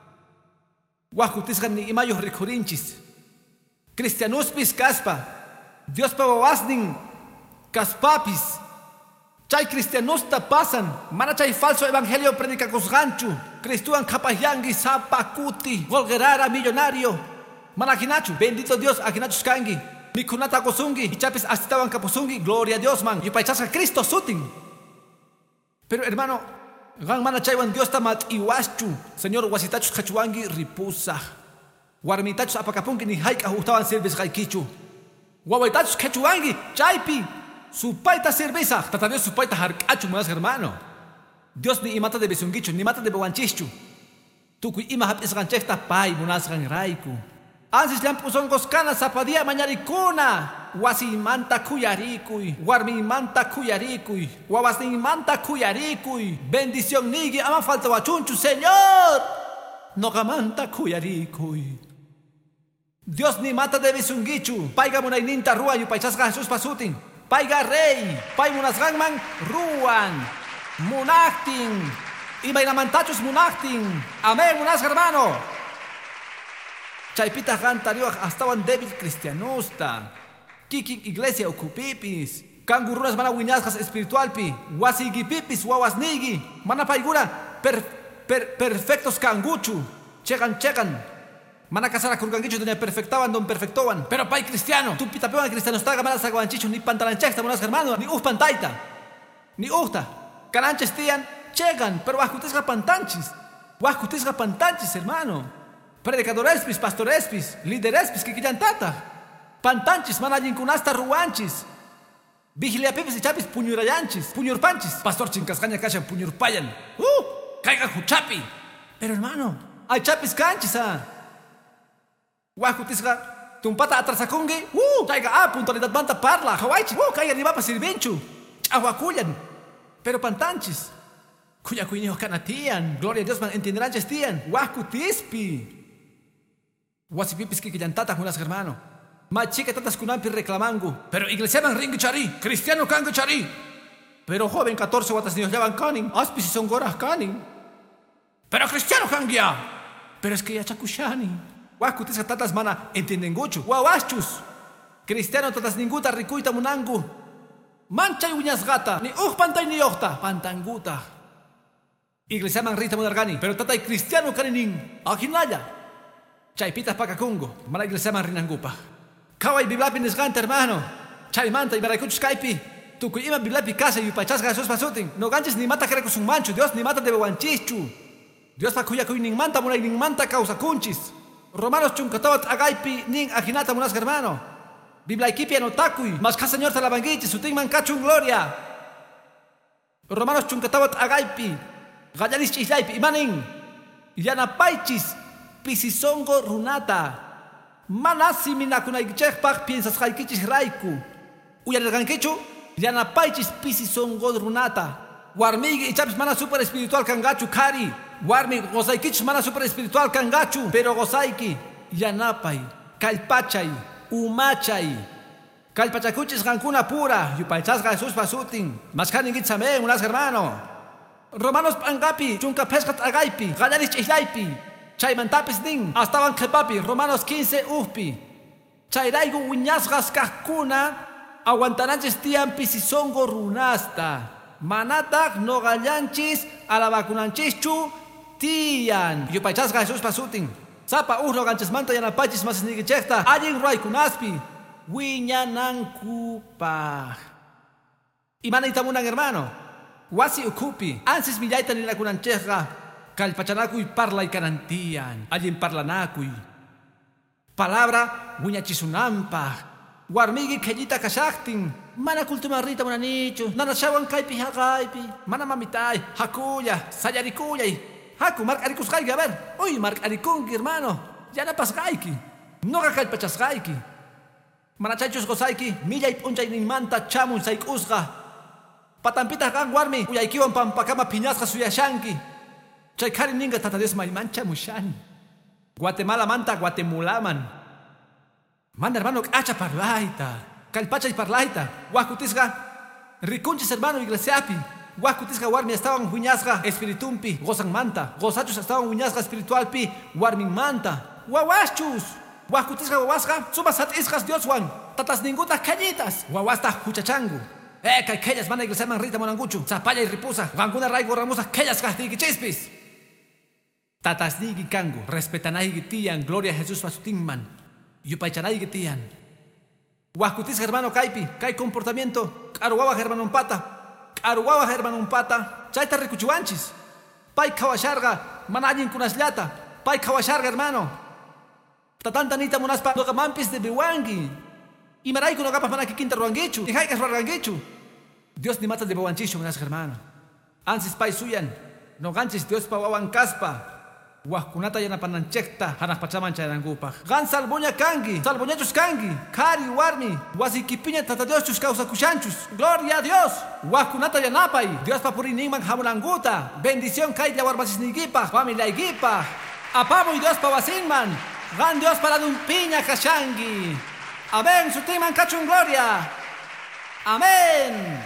Wajutisqa ni imayuq rikurinchis. Cristianuspis kaspa, Diospa wawasnin kaspapis. Chay cristianusta pasan, mana chay falso evangelio predicakusganchu. Cristuan kapahyangi sapakuti, golgerara millonario. Mana akinachu, bendito Dios akinachus kangi. Mikunata kosungi, ichapis astitawan kapusungi, gloria a Dios man. Yupaychasqa Cristo sutin. Pero hermano, gan mana chaywan Dios tamat iwaschu. Señor wasitachus kachuangi ripusa. Warmitachus apakapunki ni haik ajustawan sirvis haikichu. Wawaitachus kachuangi, chaypi. Supaita cerveza, tata Dios supaita harkachu más hermano. Dios ni imata de besungichu, ni mata de bewanchichu. Tukui ima hap isganchekta pai munasgan raiku. Ansis lampusongos kana zapadia mañarikuna. Wasi manta kuyarikui, warmi manta kuyarikui, wawasni manta kuyarikui. Bendición nigi ama falta wachunchu, Señor. Nogamanta kuyarikui. Dios ni mata de besungichu. Paiga munaininta rua yupaichasga Jesús pasutin. Paiga rey, pai munasganman ruan, munactin, y bainamantachos munactin. Amén, munas hermano. Chaypita gantarioa hasta débil cristianusta. Kikin iglesia okupipis. Kangurunas mana wiñasgas espiritualpi. Wasigipipis wawasnigi. Mana paigura per, per, perfectos kanguchu. Chegan, chegan. Mana casara kurgangichu doña perfectaban don perfectoan. Pero pai cristiano, tu pitapewan cristianos taga mana sagawanchichu ni pantalanchesta monas hermano, ni uf pantaita. Ni uhta. Caranches tian, chegan, pero wajutisga pantanchis. Wajutisga pantanchis, hermano. Predicadorespis, pastorespis, liderespis que tata. Pantanchis, mana yinkunasta ruanchis. Vigiliapipis y chapis puñurayanchis, puñurpanchis. Pastor chincascaña cachan puñurpayan. Uh, caiga juchapi. Pero hermano, hay chapis canchis, ah. Wajutisga, tumpata atrasakungi, uh, caiga a puntualidad manta parla, hawaichi, uh, caiga ni mapa sirvinchu, ahuacuyan, pero pantanchis, cuya cuño canatian, gloria a Dios man entenderán chestian, wajutispi, wasipipis que quillantata unas hermano, machica tatas kunampi reclamangu, pero iglesia man ringi chari, cristiano kangu chari, pero joven catorce watas niños llaman canin, aspis y son goras canin, pero cristiano kangia, pero es que ya chakushani. Wakutis tatas mana entiendenguchu. Wawachus. Cristiano tatas ninguta rikuita munangu. Mancha y uñas gata. Ni uj pantay ni ohta. Pantanguta. Iglesia man rita munargani. Pero tatay cristiano kaninin. Ajinaya. Chaypitas pakakungo. Mala iglesia man rinangupa. Kawai biblapi nisgante hermano. Chay manta y maraikuchus kaipi. Tuku ima biblapi casa y upachasga Jesús pasutin. No ganches ni mata kerekus un manchu. Dios ni mata de bewanchichu. Dios pa kuya kuy ning manta munay ning manta causa kunchis. Romanos chunkatawat agaipi ning ajinata munas hermano. Biblia equipia no takui. Mas ka Señor talabangichi suting man kachun gloria. Romanos chunkatawat agaipi. Gallanis chislaipi imaning. Yanapaichis pisisongo runata. Manasi minakunaichekpaq piensas haikichis raiku. Uyargankichu yanapaichis pisisongo runata. Warmigi ichapis mana super espiritual kangachu kari. Warmi gozaikichus mana super espiritual kangachu, pero gozaiki yanapay, kalpachay, umachay. Kalpachakuchis gankuna pura, yupaychasga Jesús pasutin. Maskaningit same, unas hermano. Romanos pangapi, chunka pescat agaipi, gallaris chislaipi. Chay mantapis ning, astawan kepapi, Romanos quince uhpi. Chay raigu uñasgas kahkuna, aguantananches tiampi sisongo runasta. Manatak no gallanchis, alabacunanchichu, tian. Yupaychasga Jesús pasutin. Zapa uhro ganches manta yanapachis mas nigichekta. Allin ruay kunaspi. Wiñanankupa. Imana itamunan hermano. Wasi ukupi. Ansis millaita ni la kunanchekga. Kalpachanakuy parla y canantian. Allin parlanakuy. Palabra wiñachisunampa. Warmigi kellita kashaktin. Mana kultuma rita munanichu. Nana shawan kaipi hakaipi. Mana mamitay. Hakuya. Sayarikuyay. Haku mark arikus gaiki. A ver. Uy, mark arikunki hermano. Ya napas gaiki. No gakalpachas gaiki. Mana chaychus gozaiki. Millay punchay nimanta chamun saykusga. Patampita gan warmi. Uyaykiwan pampakama piñasga suyashanki. Chay kari ninga tata Dios maimancha mushani. Guatemala manta Guatemulaman. Manda hermano acha parlaita. Calpacha y parlaita. Wakutisga. Ricunchis hermano iglesiapi. Huascutisca warmi estaban huñasga espiritumpi, gozan manta. Gozachus estaban huñasga espiritualpi, warmin manta. Huawachus. Huascutisca huasga, subasat isgas dioswan. Tatas ningutas cañitas. Huawasta huchachangu. Eh, que aquellas van a iglesia man rita monanguchu. Zapalla y ripusa. Ganguna raigo ramusa, aquellas castigi chispis. Tatas nigi kangu. Respetanai tian, gloria a Jesús pasutinman. Yupaychanai tian. Huascutisca hermano kaipi, kai comportamiento. Aruaba hermano pata. Aruaba hermano pata. Chaita ricuchuanchis. Pai kawasharga, manayin kunaslata. Pai kawasharga hermano. Tatantanita munaspa no mampis de biwangi. Y maraiku no gapas manaki quinta ruanguechu. Y haikas ruanguechu. Dios ni mata de biwanchisho munas hermano. Ansis pai suyan. No ganchis Dios pa wawan kaspa. Huascunata yana pananchekta. Hanas pachamancha yarangupa. Gan salboña kangi. Salboñachus kangi. Kari warmi. Wasikipiña tata Dios chus causa kushanchus. Gloria a Dios. Huascunata yanapai. Dios pa purininman hamulanguta. Bendición kai yawarmasisnigipa. Familia igipa. Apamo y Dios pa wasinman. Gan Dios para un piña kashangi. Amén, su timan cachun gloria. Amén.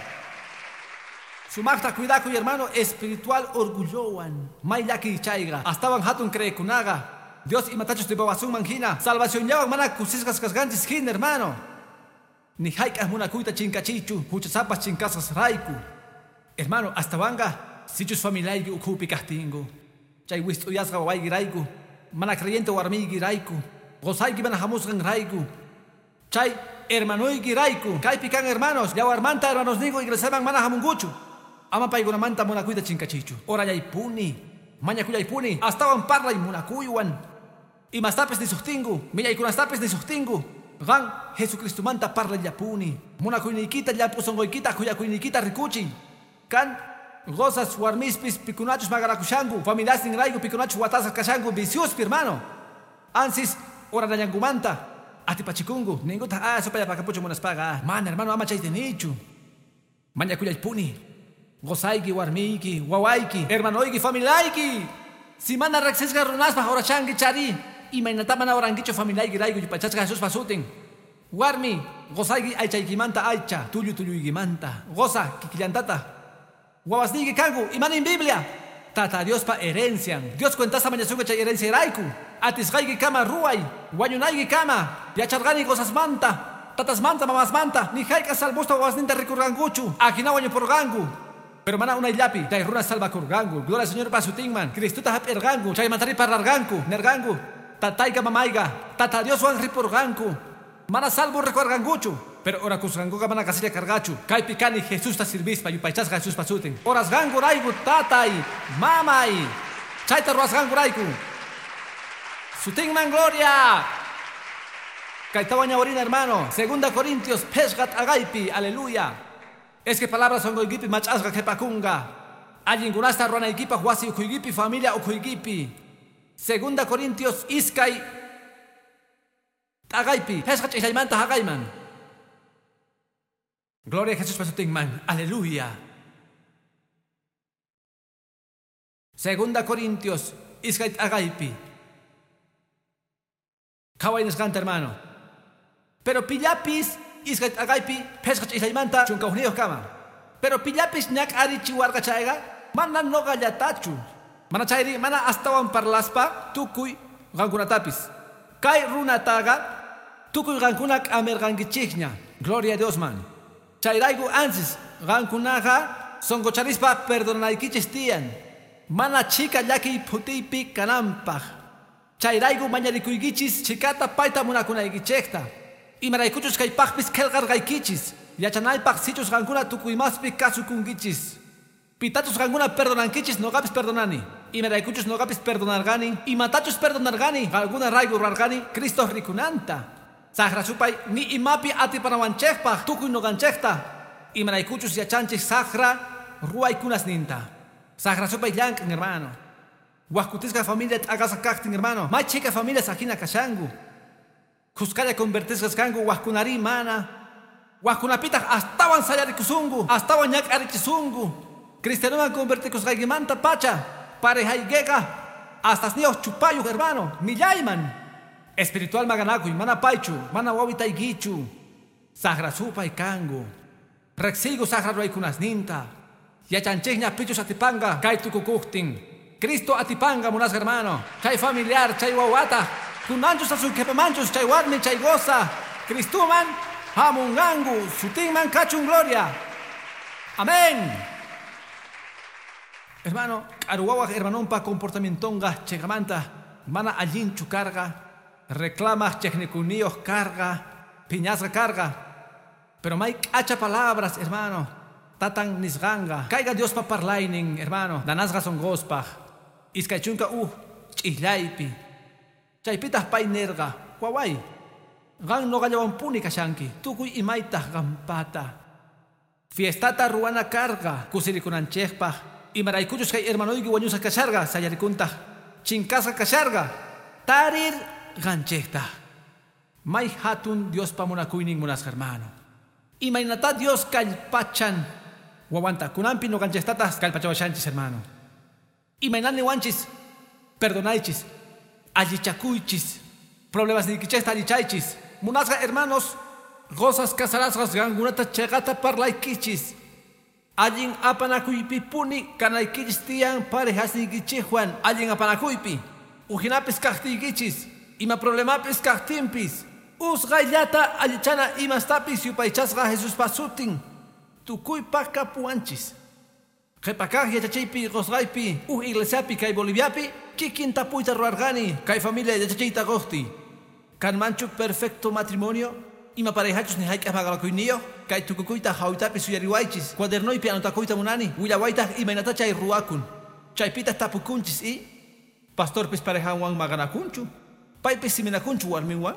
Su magta cuidaco y hermano espiritual orgulloan. Maylaki chaiga. Astaban hatun creekunaga. Dios y matachos de babasun manjina. Salvación yawan mana kusisgas kasganchis hin hermano. Ni haikas munakuita chinkachichu. Huchazapas chinkasas raiku. Hermano, hasta vanga. Sichus familiaigi ukupi castingo. Chay wistu yasga wawaigi raiku. Mana creyente warmigi raiku. Gozaigi mana hamusgan raiku. Chay hermanoigi raiku. Kai pican hermanos. Yawarmanta hermanos nigo iglesaban mana hamunguchu. Ama paigunamanta munakuita chinkachichu. Ora yaipuni. Maña kuyaipuni. Astawan parla y munakuyuan. Y mastapes ni sustingu. Milla y kunastapes ni sustingu. Gan Jesucristo manta parla yapuni. Munakuynikita yapusongoikita kuyakuynikita rikuchi. Kan gozas warmispis pikunachus magarakushangu. Familias nin raigu pikunachus watasas kashangu. Vicius hermano. Ansis ora nayangumanta. Ati pachikungu. Ninguta ah sopa ya pacapucho munaspaga. Man hermano ama chaitenichu. Maña kuyaipuni. Gozaiki, warmiki, wawaiki, hermanoiki, familiaiki. Si mana rexesga runaspa horachangi chari. Y mainatamana orangicho familiaiki raigo y pachasga Jesús pasutin. Warmi, gozaiki aichaikimanta aicha, tuyu tuyuigimanta. Goza, kikillantata. Wawasnigi kangu, y mana en Biblia. Tata Dios pa herencian. Dios cuentas a mañasuga cha herencia raiku. Atisgaiki kama ruay, wanyunaigi kama. Yachargani gozas manta. Tatas manta, mamas manta. Ni haika salbusta wasninta recurganguchu. Akinawaño por gangu. Pero mana una illapi, dai runa salva kurgangu. Gloria al Señor pasutingman. Cristuta hap ergangu. Chay matari parargangu. Nergangu. Tataiga mamaiga. Tata Dios wan ripurgangu. Mana salvo recuerganguchu. Pero ora kusganguga mana casilla cargachu. Kai pikani Jesús ta sirvispa. Yupaychas Jesús pasuting. Oras gangu raigu tatai. Mamai. Chay ta ruas gangu raigu. Sutingman gloria. Kaitawaña orina hermano. Segunda Corintios pesgat agaipi. Aleluya. Es que palabras son goigipi machasga kepacunga. Alguien gunasta ruana equipa huasi ukuigipi familia ukuigipi. Segunda Corintios iskai tagaipi. Hesgach isaimanta hagaiman. Gloria a Jesús pasutingman. Aleluya. Segunda Corintios iskai tagaipi. Kawaines canta hermano. Pero pillapis isgait agaipi pesgach isaimanta chunkaujnios kama. Pero pillapis nyak ari chiwarga chaiga mana no gallatachu. Mana chairi mana astawan parlaspa tukuy gankunatapis. Kai runataga tukuy gankunak amergangichigña. Gloria a Dios man. Chairaigu ansis gankunaga songocharispa perdonaikichis tian. Mana chica yaki putipi kanampaj. Chairaigu mañarikuygichis chikata paita munakunaigichekta. Y maraikuchus kay pakpis kelgar gaikichis. Yachanay paksichus ganguna tukuimaspi kasukungichis. Pitatus ganguna perdonankichis no gapis perdonani. Y maraikuchus no gapis perdonargani. Y matachus perdonargani. Alguna raigu rargani. Cristo rikunanta. Sahrasupay ni imapi ati panawanchekpa. Tukuy no ganchekta. Y maraikuchus yachanchis sahra ruaikunas ninta. Sahrasupay yank hermano. Huascutisca familia agasa kaktin hermano. May chica familia sakina kashangu. Kuskaya convertisgas kangu wahkunari mana. Wahkunapita astawan sayarikusungu. Astawan yak arichisungu. Cristianuman converticus gaigimanta pacha. Parejaigega. Hasta nios chupayu hermano. Millayman. Espiritual maganaku y mana paichu. Mana wawitaigichu. Sagrasupa y kangu. Rexigo sagra ruaikunas ninta. Yachanchigña pichus atipanga, kay tukukuhtin. Cristo atipanga, munas hermano. Chay familiar, chay wawata. Kunanchus asukepamanchus, chay warmi, chay goza. Cristuman, hamungangu, sutinman kachun gloria. Amén. Hermano, aruwawa hermanompa comportamientonga, chegamanta, mana allinchu carga, reclama checnicunios carga, piñazga carga. Pero may hacha palabras, hermano. Tatan nisganga. Caiga Dios pa parlainin, hermano. Danasga son gospaj. Iskaichunka uh, chihlaypi. Chaypitas pay nerga. Huawai. Gan no gallawan puni kashanki. Tukuy imaytah gampata. Fiestata ruana carga. Kusirikunanchejpaj. Imaraykuyus kay hermanoyki wañusa kasharga. Sayarikuntah. Chinkasa kasharga. Tarir ganchejtah. May hatun Dios pa munakuynin munas hermano. Imaynata Dios kallpachan. Wawanta, kunampi no ganchestatas kalpachawashanchis, hermano. Imaynani wanchis, perdonaichis, allichakuychis, problemas ni kichesta allichaychis. Munasga, hermanos, gozas casarasgas gangunata chegata parlaikichis. Allin apanakuypi puni kanaykichis tiyan parejas ni kichijuan. Allin apanakuypi, ujinapis kahtigichis, ima problemapis kahtimpis. Usgayllata allichana imastapis yupaychasga Jesús pasutin. Tukuy paka puanchis. Repakaj yachachaypi gosgaypi uh iglesiapi kay Boliviapi kikin tapuyta ruargani kay familia yachachayta gohti. Kan manchu perfecto matrimonio ima parejachus ni hayk'aj magalakuyniyo kay tukukuyta hawitapi suyariwaychis cuadernoypi anotakuyta munani willawaytaj imaynata chay ruakun chaypitas tapukunchis y pastorpis parejanwan maganakunchu paypis siminakunchu warminwan.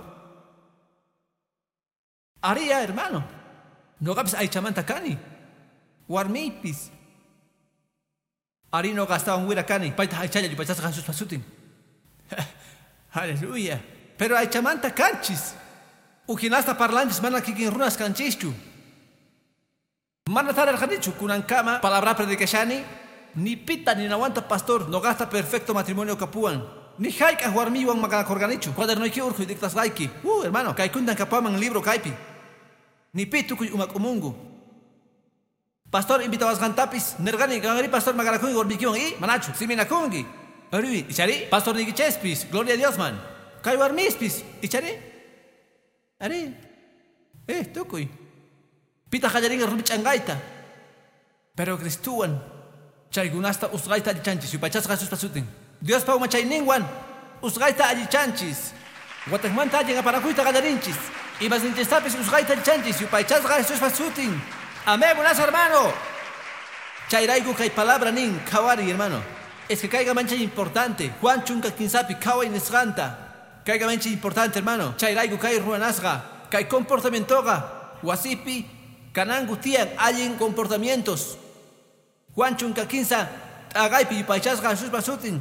Aria, hermano. No gapis aychamanta kani. Warmipis. Ari no gastaban huira kani. Paita aychaya yupachasa Jesús pasutin. Aleluya. Pero aychamanta canchis. Ujinasta parlanchis mana kikin runas canchichu. Mana tarar kanichu kunankama palabra predicashani. Ni pita ni nawanta pastor. No gasta perfecto matrimonio kapuan. Ni haika warmiwan maganakorganichu. Cuadernoiki urku dictas gaiki. Uh, hermano. Kaikundan kapaman libro kaipi. Ni pitukuy umak umungu. Pastor invitawas gantapis, nergani gangari pastor maganakungi gorbikiwan i manachu, siminakungi. Arui, ichari, pastor nigichespis, gloria a Dios man. Kay warmispis, ichari. Ari, eh, tukuy. Pita hallaringa rumichangaita. Pero Cristuan, chay gunasta usgaita allichanchis, yupachas Jesús pasutin. Dios pa umachay ningwan, usgaita allichanchis. Guatemanta allen aparakuita gallarinchis. Y más intestapis usgaita allichanchis, yupaychasga Jesús pasutin. Amén, buenas hermano. Chairaigu kay palabra nin, kawari hermano. Es que caiga mancha importante. Juan chunka kinsapi, kawa inesganta. Caiga mancha importante hermano. Chairaigu kay ruanasga, kay comportamientoga. Wasipi, kanangu tian, allen comportamientos. Juan chunka kinsa, agaipi yupaychasga Jesús pasutin.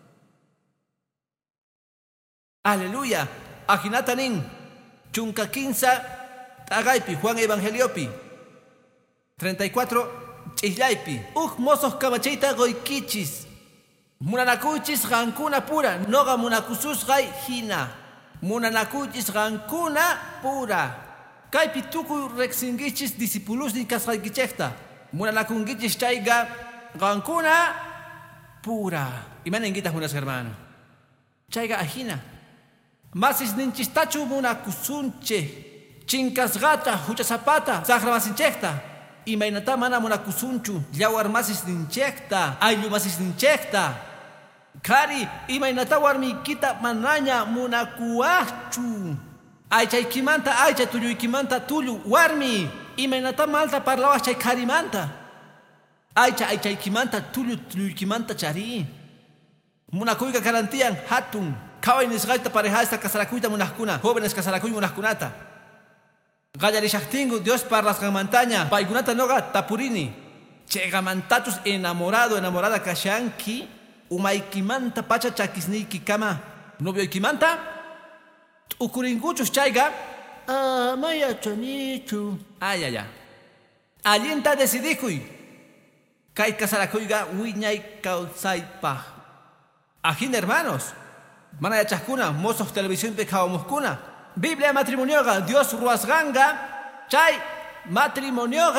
Aleluya. Ajinata nin, chunka kinsa, agaipi, Juan Evangeliopi. treinta y cuatro, Chislaipi. Uj mozos kamachita goikichis. Munanakuchis gankuna pura. Noga munakusus gai hina. Munanakuchis gankuna pura. Kaipi tuku rexingichis discipulus ni kasgaikichekta. Munanakungichis chaiga gankuna pura. Imanengitas munas hermano. Chaiga ajina. Masis ninchistachu munakusunche. Chinkasgata, huchasapata, sagra masinchekta. Imaynata mana munakusunchu, llawar masis ninchekta, ayllu masis ninchekta. Kari, imaynata warmikita manaña munakuachu. Aychaykimanta aycha tulluykimanta tullu warmi. Imaynata malta parlawas chay karimanta. Aycha aychaykimanta tullu tulluykimanta chari. Munakuyka karantian hatun. Kaway nisgayta pareja esta kasarakuyta munajkuna, jóvenes kasarakuy munajkunata. Gallarishaktingu Dios parlas gamantaña, paigunata noga tapurini. Che gamantatus enamorado, enamorada kashanki, umaykimanta pacha chakisniki kama. Novio ikimanta, ukuringuchus chayga, ah, maya chanichu. Ay, ay, ay. Allinta decidikuy. Kay kasarakuyga wiñay kausaypa. Ajin hermanos. Mana yachakuna, mozos televisión pe kawamuskuna. Biblia matrimonioga, Dios ruasganga, chay matrimonioga,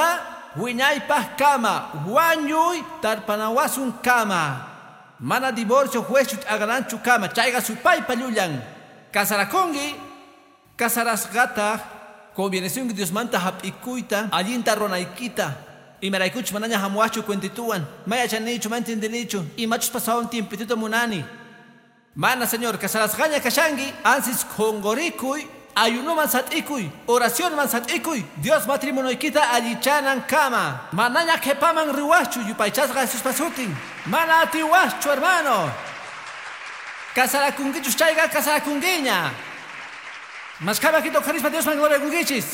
wiñaypaj kama, wañuy tarpanawasun kama. Mana divorcio juechut agaranchu kama, chayga supay palullan. Casarakongi, casarasgata, convieneción que Dios manta hapikuita, allinta ronaikita. Y maraykuch manaña hamuachu cuentituan, maya chanichu mantindinichu, y machos pasado un tiempitito munani. Mana señor, casarasgaña kashangi, ansis kongorikuy, ayuno mansatikuy, oración mansatikuy, Dios matrimonioikita allichanan kama. Manaña kepaman riwachu, yupaychasga sus pasutin. Mana atiwachu hermano. Casarakungichus chayga casarakunguiña. Mas kama quito carisma Dios man gloria kungichis.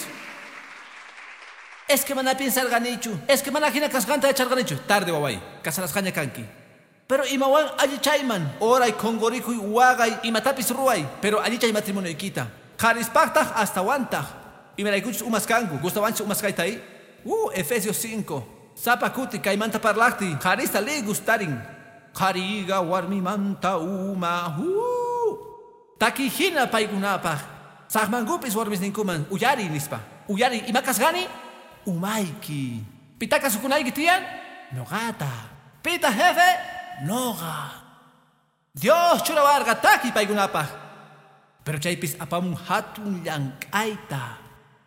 Es que mana piensar ganichu, es que mana gina casganta echar ganichu. Tarde wawai, casarasgaña kanki. Pero imawan allí chayman, oray kongoriku y wagay y matapis ruay, pero allí chay matrimonio ikita. Carispacta hasta wanta. Y me la escuchas umas kangu, gustavancho umas kaitai. Uh, Efesios cinco. Sapa kuti kaimanta parlakti, carista le gustarin. Cariga warmi manta uma. Uh. Takihina paigunapa. Sahmangupis warmis ninkuman, uyari nispa. Uyari imakas gani? Umaiki. Pitaka sukunaiki tian? Nogata. Pita jefe? Noga. Dios chura varga taki paigunapa. Pero chaypis apamun hatun llankaita.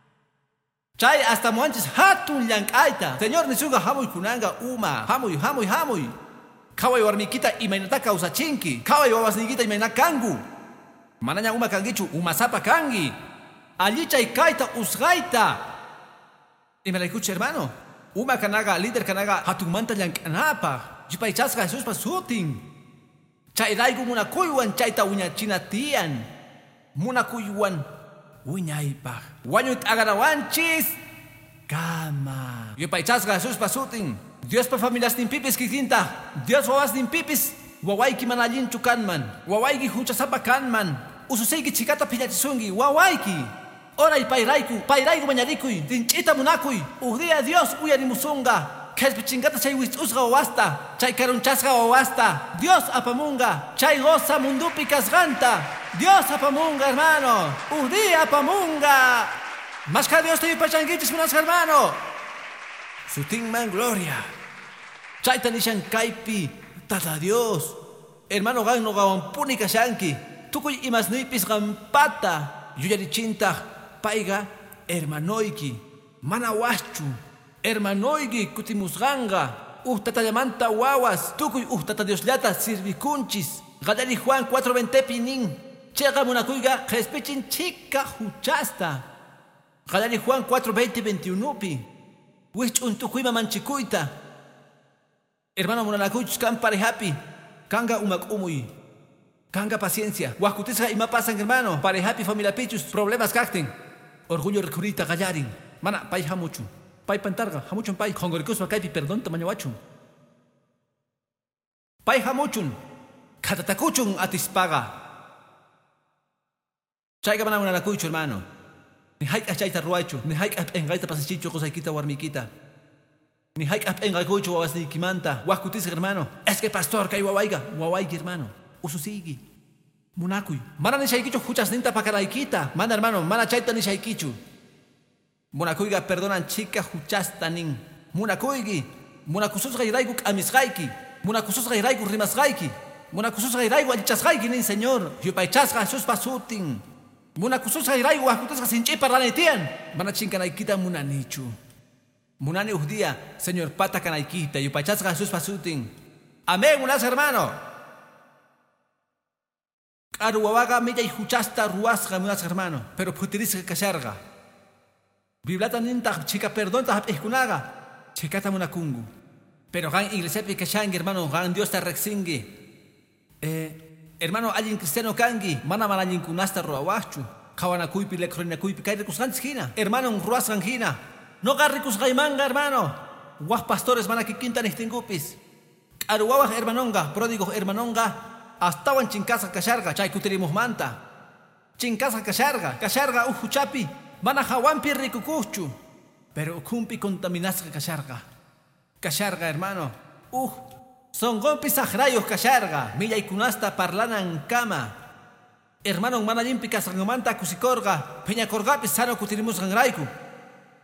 Chay hasta muanches hatun llankaita. Señor nisuga hamuy kunanga uma. Hamuy, hamuy, hamuy. Kawai warmikita imainata kausachinki. Kawai wawasnikita imaina kangu. Manaña uma kangichu uma sapa kangi. Allí chay kaita usgaita. Y me la escucha hermano. Uma kanaga, líder kanaga hatun manta llankanapa. Yupaychasga Jesús pasutin. Chay raigu munakuywan chayta uñachinatian. Munakuywan uñaypaj. Wañut agarawanchis. Kama. Yupaychasga Jesús pasutin. Dios pa familias nimpipis kikinta. Dios wawas nimpipis. Wawaiki manallin chukanman. Wawaiki hunchasapa kanman. Ususeiki chikata pillachisungi. Wawaiki. Ora y pairaiku. Pairaiku mañarikuy. Tinchita munakuy. Uhdía Dios uyarimusunga. Kelpichingata chay wistusga wasta, chay karunchasga wasta, Dios apamunga, chay goza mundupi kasganta, Dios apamunga hermano, udi apamunga, más que Dios te pachanguichis unas hermano, sutinman gloria, chay tanishan kaipi, tata Dios, hermano gan no gawan puni kashanki, tukuy imas nipis gampata, yuyarichinta, paiga, hermanoiki, manawachu, hermanoigi kutimusganga, uhtata llamanta wawas, tukuy uhtata dioslata sirvikunchis, gadari Juan cuatro veinte pinin, chega munakuyga jespichin chica huchasta, gadari Juan cuatro veinte veintiunupi, wich un tukuyma manchikuita, hermano munanakuch kan parejapi, kanga umak umuy, kanga paciencia, wakutisga ima pasan hermano, parejapi familia pichus, problemas kakten, orgullo recurrita gallarin, mana paiha mucho. Pai pantarga, hamuchun pai, kongoricus kaipi perdón tamañawachun. Pai hamuchun, katatakuchun atispaga. Chayga mana una lakuchu hermano. Ni haik achaita ruachu, ni haik ap engaita pasichicho kosaikita warmikita. Ni haik ap engaikuchu wawasnikimanta, wakutis hermano. Es que pastor kai wawaiga, wawaigi hermano. Ususigi. Munakuy. Mana ni shaikichu huchas ninta pakaraikita. Mana hermano, mana chaita ni shaikichu. Munakuyga perdonan chica huchastanin. Munakuygi. Munakususga iraigu amisgaiki. Munakususga iraigu rimasgaiki. Munakususga iraigu alichasgaiki nin señor. Yupaychasga sus pasutin. Munakususga iraigu ajutasga sinchipa ranetian. Manachinkanaiquita munanichu. Munani uhdía, señor pata kanaiquita. Yupaychasga sus pasutin. Amén, unas hermano. Aruawaga milla y huchasta ruasga unas hermano. Pero putirisga kasharga. Biblata ninta chica perdón ta eskunaga. Chicata munakungu. Pero gan iglesia pikashangi hermano, gan Dios ta rexingi. Eh, hermano alguien cristiano kangi, mana manallin kunasta ruawachu. Kawanakuypi lekronakuypi kai rekusgantis hina. Hermano ruasgan hina. No garrikus gaimanga hermano. Wah pastores mana kikinta nistingupis. Aruawaj hermanonga, pródigo hermanonga. Astawan chinkasa kasharga, chay kuterimos manta. Chinkasa kasharga, kasharga uhuchapi. Mana hawampi rikukuchu. Pero kumpi contaminasga kasharga. Kasharga hermano. Uh, son gompis sahrayos kasharga. Milla y kunasta parlanan kama. Hermano mana limpi kasangomanta kusikorga. Peña korgapi sano kutirimus gangraiku.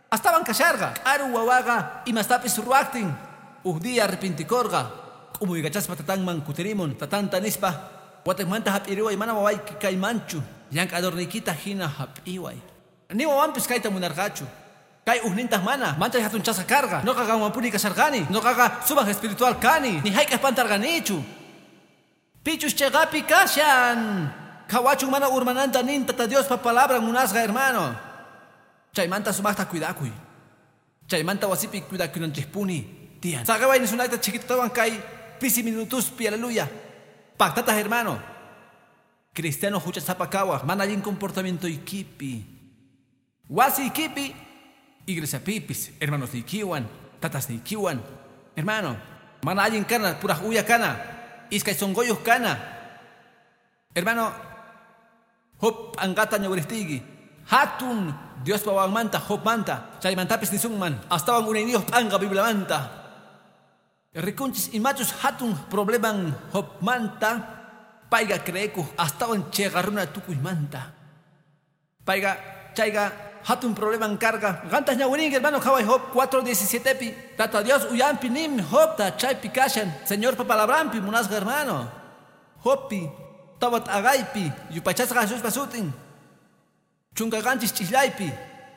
Astaban kasharga, aru wawaga, imastapis ruactin, uhdía arrepinticorga, como igachas patatang man kuterimon, tatanta nispa, watekmanta hap iriway mana waway kay manchu, yank adornikita hina hap iway. Ni wawampis kaita munargachu. Kay uhnintah mana, mantay hatun chasa karga, no kaga mampuni kasargani, no kaga subang espiritual kani, ni haik pantarganichu. Pichus chegapi kashan, kawachung mana urmananta nin tata Dios pa palabra munasga hermano. Chaymanta sumasta cuidakuy. Chaymanta wasipi cuidakunan chispuni, tian. Sagaway ni sunaita chiquitawan kay pisi minutus pi aleluya. Pactata hermano. Cristiano hucha zapakawa, mana yin comportamiento ikipi. Wasi ikipi. Iglesia pipis, hermanos de Ikiwan, tatas de Ikiwan. Hermano, mana alguien cana, pura huya cana, iskay songoyos cana. Hermano, hop angata ñauristigi, hatun, Dios pawang manta, hop manta, chay mantapis ni sungman, hasta wang unenidos anga bibla manta. Recunchis y machos hatun probleman hop manta, paiga creeku, hasta wang chegaruna tukuy manta. Paiga, chaiga, hatun problema en carga. Gantas ñawiring, hermano, kawai hop cuatro diecisiete pi. Tata Dios uyampi nim hop ta chay pikashan. Señor papalabrampi munasga hermano. Hopi, tawat agaypi, yupachasga Jesús pasutin. Chunga ganchis chislaypi.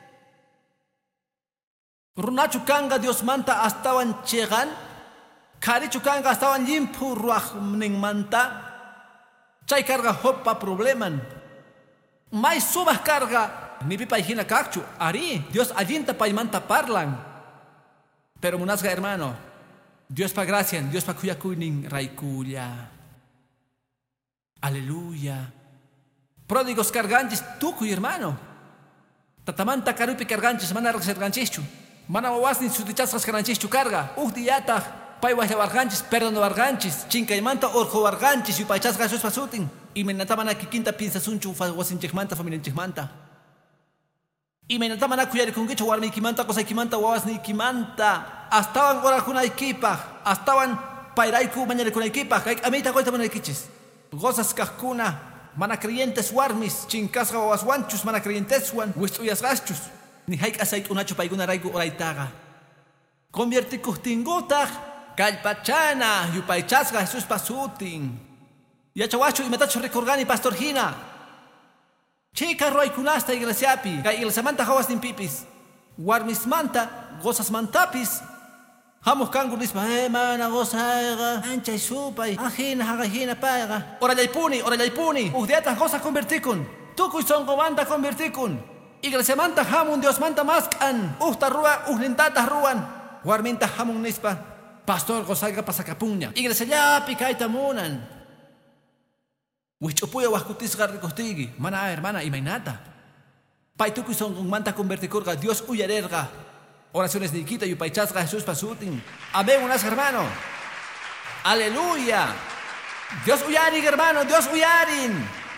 Runachu kanga Dios manta astawan chegan. Karichu kanga astawan limpu ruach ning manta. Chay carga hop pa probleman. Mai subas carga. Ni pipa hina kakchu, ari, Dios allinta paimanta parlan. Pero munasga hermano, Dios pa gracia, Dios pa kuyakunin raikuya. Aleluya. Pródigos carganchis, tukuy hermano. Tatamanta karupi carganchis, mana serganchichu. Mana wawasni sutichasras carganchichu carga. Uhdiyata, paiwas warganchis, perdón warganchis. Chinkaymanta orjo warganchis, yupaychasga Jesús pasutin. Y menatamana kikinta pinsa sunchu wasinchikmanta, familianchikmanta. Y me natamana kuyari kungicho warmi kimanta cosa kimanta wawas ni kimanta. Astawan ora kuna equipa, astawan pairaiku mañana kuna equipa, kaik amita koita mana kichis. Gozas kahkuna, mana creyentes warmis, chinkasga wawas wanchus mana creyentes wan, wistuyas gachus. Ni haik asaik unacho paiguna raigu oraitaga. Convierte kustingota, kalpachana, yupaichasga Jesús pasutin. Yachawachu y matacho recorgani pastor Hina. Chica roy kunasta iglesiapi, kay iglesia manta hawas nin pipis. Warmis manta, gozas mantapis. Hamos kangu nisma, eh mana gozaga, ancha y supay, ajina hagajina paga. Ora puni, ora puni, uhdetas gozas convertikun. Tukuy songo manta convertikun. Iglesia manta hamun Dios manta maskan. Uhta rua, uhnintata ruan. Warminta hamun nispa, pastor gozaga pasakapuña. Iglesia yapi kaita munan. Wichupuya waskutisga ricostigi, mana hermana imainata. Paituku son manta converticurga, Dios uyarerga. Oraciones de Iquita y paichasga Jesús pasutin. Amén, unas hermano. Aleluya. Dios uyarin, hermano, Dios uyarin.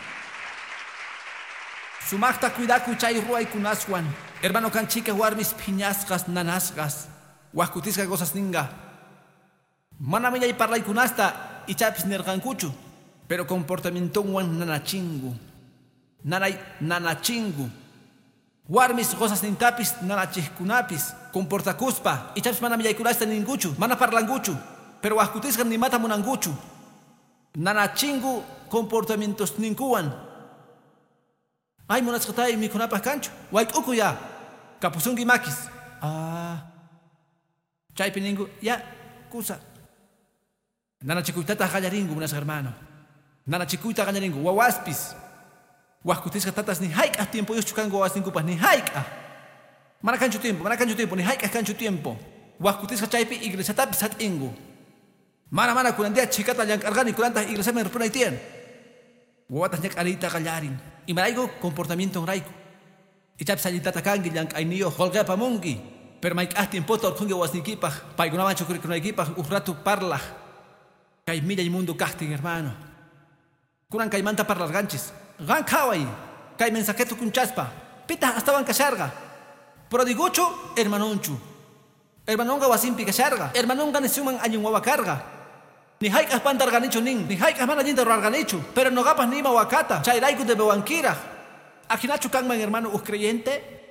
Sumakta cuidaku chay ruay kunaswan. Hermano canchica warmis piñasgas nanasgas. Waskutisga cosas ninga. Mana milla y parlay kunasta y chapis nergancuchu. Pero comportamiento wan nanachingu. Nanay nanachingu. Warmis cosas nintapis nanachihkunapis. Comporta cuspa. Y chaps mana millaykurasta ninguchu. Mana parlanguchu. Pero waskutisgan ni mata munanguchu. Nanachingu comportamientos ninguan. Ay monaskatay mi kunapas kanchu. Waik uku ya. Kapusungi makis. Ah. Chay piningu. Ya. Kusa. Nanachikuitata gallaringu unas hermano. Nana chikuita gañaringu, wawaspis. Waskutisga tatas ni haika tiempo, yo chukango wawas ningupas ni haika. Mana cancho tiempo, mana cancho tiempo, ni haika cancho tiempo. Waskutisga chaypi iglesia tapis hat ingu. Mana mana kulandia chikata yankargani kulanta iglesia me repuna itian. Wawatas nyak arita gallarin. Y maraigo comportamiento raiku. Y chapis ayitata kangi yank ainio holgea pamungi. Pero maik ah tiempo torkungi wawas nikipah. Paigunaman chukurikuna ikipah urratu parlah. Kay milla y mundo casting hermano. Kuran kay manta parlar ganchis. Gan kawai. Kay mensajeto kun chaspa. Pita hasta van kasharga. Prodigucho, hermanonchu. Hermanonga wasimpi kasharga. Hermanonga nesuman anyung wawakarga. Ni haikas pantar ganicho nin. Ni haikas mana jinta roar ganicho. Pero no gapas ni ma wakata. Chayraiku de bewankira. Akinachu kangman hermano us creyente.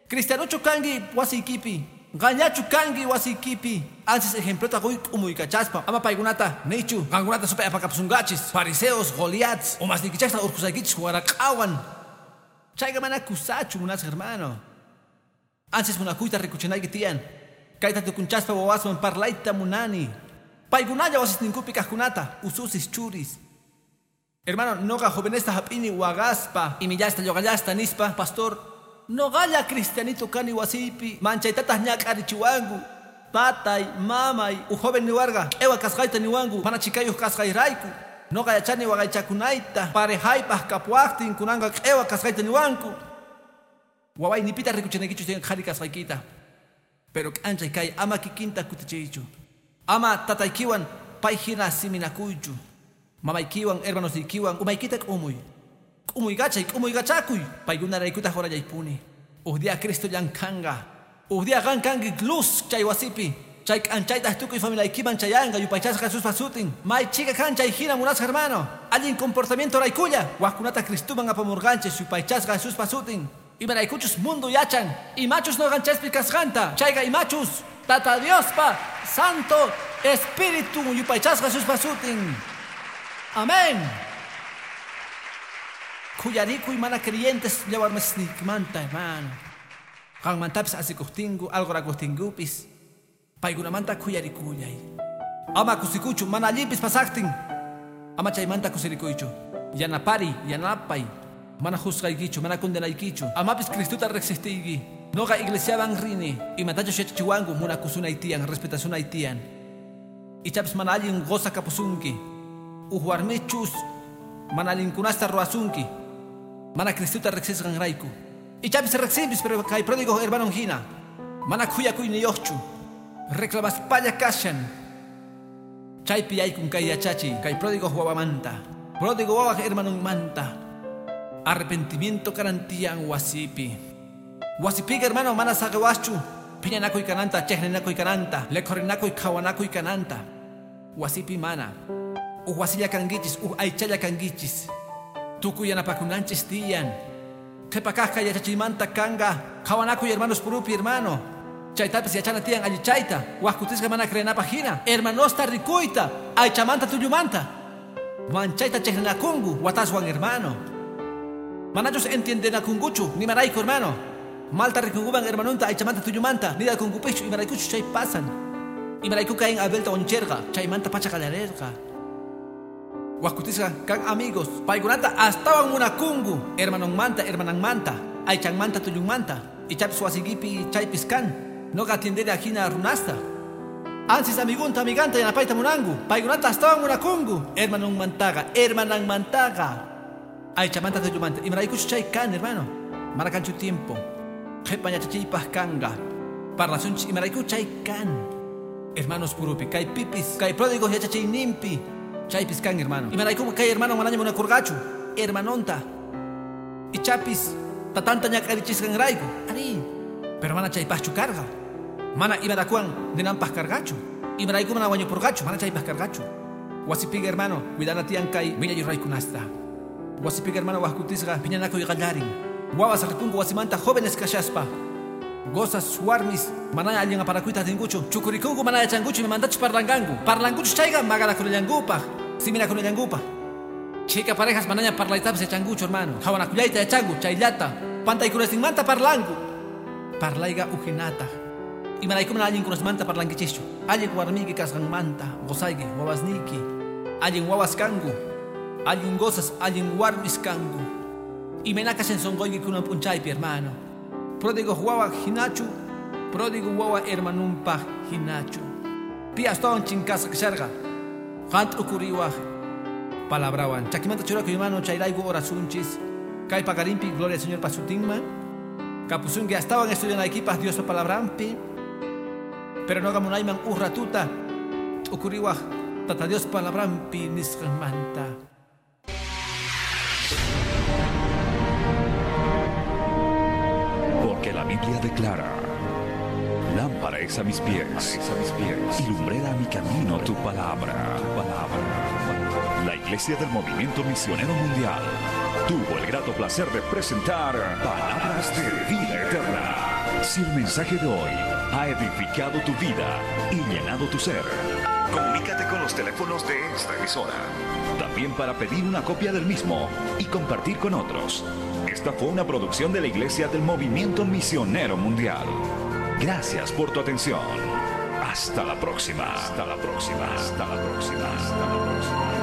Cristianucho kangi wasikipi. Gañachu kangi wasikipi. Antes ejemplota goy como ikachaspa. Ama paigunata neichu. Gangunata supe apakapsungachis. Fariseos, Goliats. O más nikichasta urkusaikichis huarakawan. Chaiga mana kusachu unas hermano. Antes munakuita rikuchinay gitian. Kaita tukunchaspa wawasman parlaita munani. Paigunaya wasis ninkupi kahkunata. Ususis churis. Hermano, noga jovenesta hapini wagaspa. Y millasta yogallasta nispa, pastor. No gaya cristianito kani wasipi, manchaitatas ñak arichiwangu, tatay, mamay, u joven ni warga, ewa kasgaita ni wangu, panachikayus kasgairaiku, no gaya chani wagaichakunaita, parejaipas kapuaktin kunanga ewa kasgaita ni wangu. Waway nipita rikuchenekichu tiyan kari kasgaikita, pero anchay kay ama kikinta kutichichu, ama tataykiwan paijina siminakuychu, mamaykiwan hermanosikiwan umaykitak umuy. Umuy gachay, umuy gachakuy. Paiguna raikuta hora yaipuni. Uhdia Cristo yankanga. Uhdia gankangi glus chay wasipi. Chay anchayta tukuy familia ikiman chayanga yupaychas Jesús pasutin. May chica cancha y gira munas hermano. Alguien comportamiento raikuya. Wakunata Cristuman apamurganches yupaychas Jesús pasutin. Y maraikuchus mundo yachan. Y machos no ganchas picasganta. Chayga y machos. Tata Dios pa. Santo Espíritu yupaychas Jesús pasutin. Amén. Kuyariku y mana creyentes llevarme snikmanta, hermano. Kang mantapis asikuhtingu, algo rakuhtingupis. Paigunamanta kuyarikuyay. Ama kusikuchu, mana limpis pasaktin. Ama chaymanta kusirikuychu. Yanapari, yanapay. Mana juzgaykichu, mana condenaykichu. Amapis Cristuta resistigi. Noga iglesia van rini. Y matacho shechiwangu, muna kusunaitian, respetazunaitian. Y chapis mana alin goza kapusunki. Uhuarmechus, mana linkunasta roasunki. Mana Cristuta rexisgan raiku. Y chapis reximpis, pero kay pródigo hermano hina. Mana kuyakuy ni yochu. Reclamas paya kashan. Chay piyaykun kay yachachi. Kay pródigo huawamanta. Pródigo huawa hermano manta. Arrepentimiento karantian wasipi. Wasipi hermano mana sagawachu. Piñanakuy kananta, chehnenakuy kananta. Lekorinakuy kawanakuy kananta. Wasipi mana. U wasilla kangichis, u aichaya kangichis. Tukuy yanapakunanchis tiyan. Kepakajka yachachimanta kanga. Kawanakuy hermanos purupi hermano. Chaytapis yachana tiyan allichayta. Wahkutisga mana krenapa hina. Hermanosta rikuita. Aichamanta tuyumanta. Manchayta chehnenakungu. Wataswan hermano. Manachos entiendenakunguchu. Ni maraiko hermano. Malta rikunguban hermanunta aichamanta tuyumanta. Nida kungupichu y maraikuchu chay pasan. Y maraiku kain abelta oncherga. Chaymanta pacha kalarerga. Wakutisga kan amigos. Paigunata astawan munakungu. Hermanon manta, hermanan manta. Aichan manta tuyung manta. Y chapis wasigipi chay piscan. No atiendere ajina runasta. Ansis amigunta amiganta yanapaita munangu. Paigunata astawan munakungu. Hermanon mantaga, hermanan mantaga. Aicha manta tuyung manta. Y maraikuch chay kan hermano. Maracanchu tiempo. Jepaña chachipas kanga. Parlasunch y maraikuch chay kan. Hermanos purupi. Kay pipis. Kay pródigos yachachay nimpi. Chay piscan hermano. Y maraikum kay hermano manaña muna kurgachu. Hermanonta. Y chapis. Tatanta ñak arichisgan raigo. Ari. Pero mana chay paschu carga. Mana ibarakuan de nampas cargachu. Y maraikum mana waño purgachu. Mana chay pas cargachu. Wasipiga hermano. Cuidana tian kay. Milla y raikunasta. Wasipiga hermano waskutisga. Piñanaco y gallarin. Guavas ripungo wasimanta jóvenes kashaspa. Gozas suarmis. Manaya alguien aparacuita tingucho. Chucurikungu manaya changucho y me mandacho parlangangu. Parlangucho chaiga magala con el yangupa. Simina con el yangupa. Chica parejas manaya parlaitapse se changucho hermano. Jawanacuyaita de changu, chaylata. Panta y curestin manta parlangu. Parlaiga ujinata. Y manaikum alguien con manta parlanguichischo. Alguien guarmigi kasgan manta. Gozaige, guavasniki. Alguien guavaskangu. Alguien gozas, alguien guarmis kangu. Y menacas en songoyi kunan punchaipi hermano. Pródigo huawa hinachu, pródigo huawa hermanumpa hinachu. Pias toan chinkas ksarga. Hant ukuriwa palabrawan. Chakimanta churaku hermano chayraigo orasunchis. Kai pagarimpi gloria al Señor pasutinma. Kapusungi estaban estudiando equipas Dios palabrampi. Pero no gamunaiman urratuta. Ukuriwa tata Dios palabrampi nismanta. Porque la Biblia declara: lámpara es a mis pies, es a mis pies, y lumbrera a mi camino tu palabra, tu palabra. La Iglesia del Movimiento Misionero Mundial tuvo el grato placer de presentar Palabras de Vida Eterna. Si el mensaje de hoy ha edificado tu vida y llenado tu ser, comunícate con los teléfonos de esta emisora. También para pedir una copia del mismo y compartir con otros. Esta fue una producción de la Iglesia del Movimiento Misionero Mundial. Gracias por tu atención. Hasta la próxima. Hasta la próxima. Hasta la próxima. Hasta la próxima.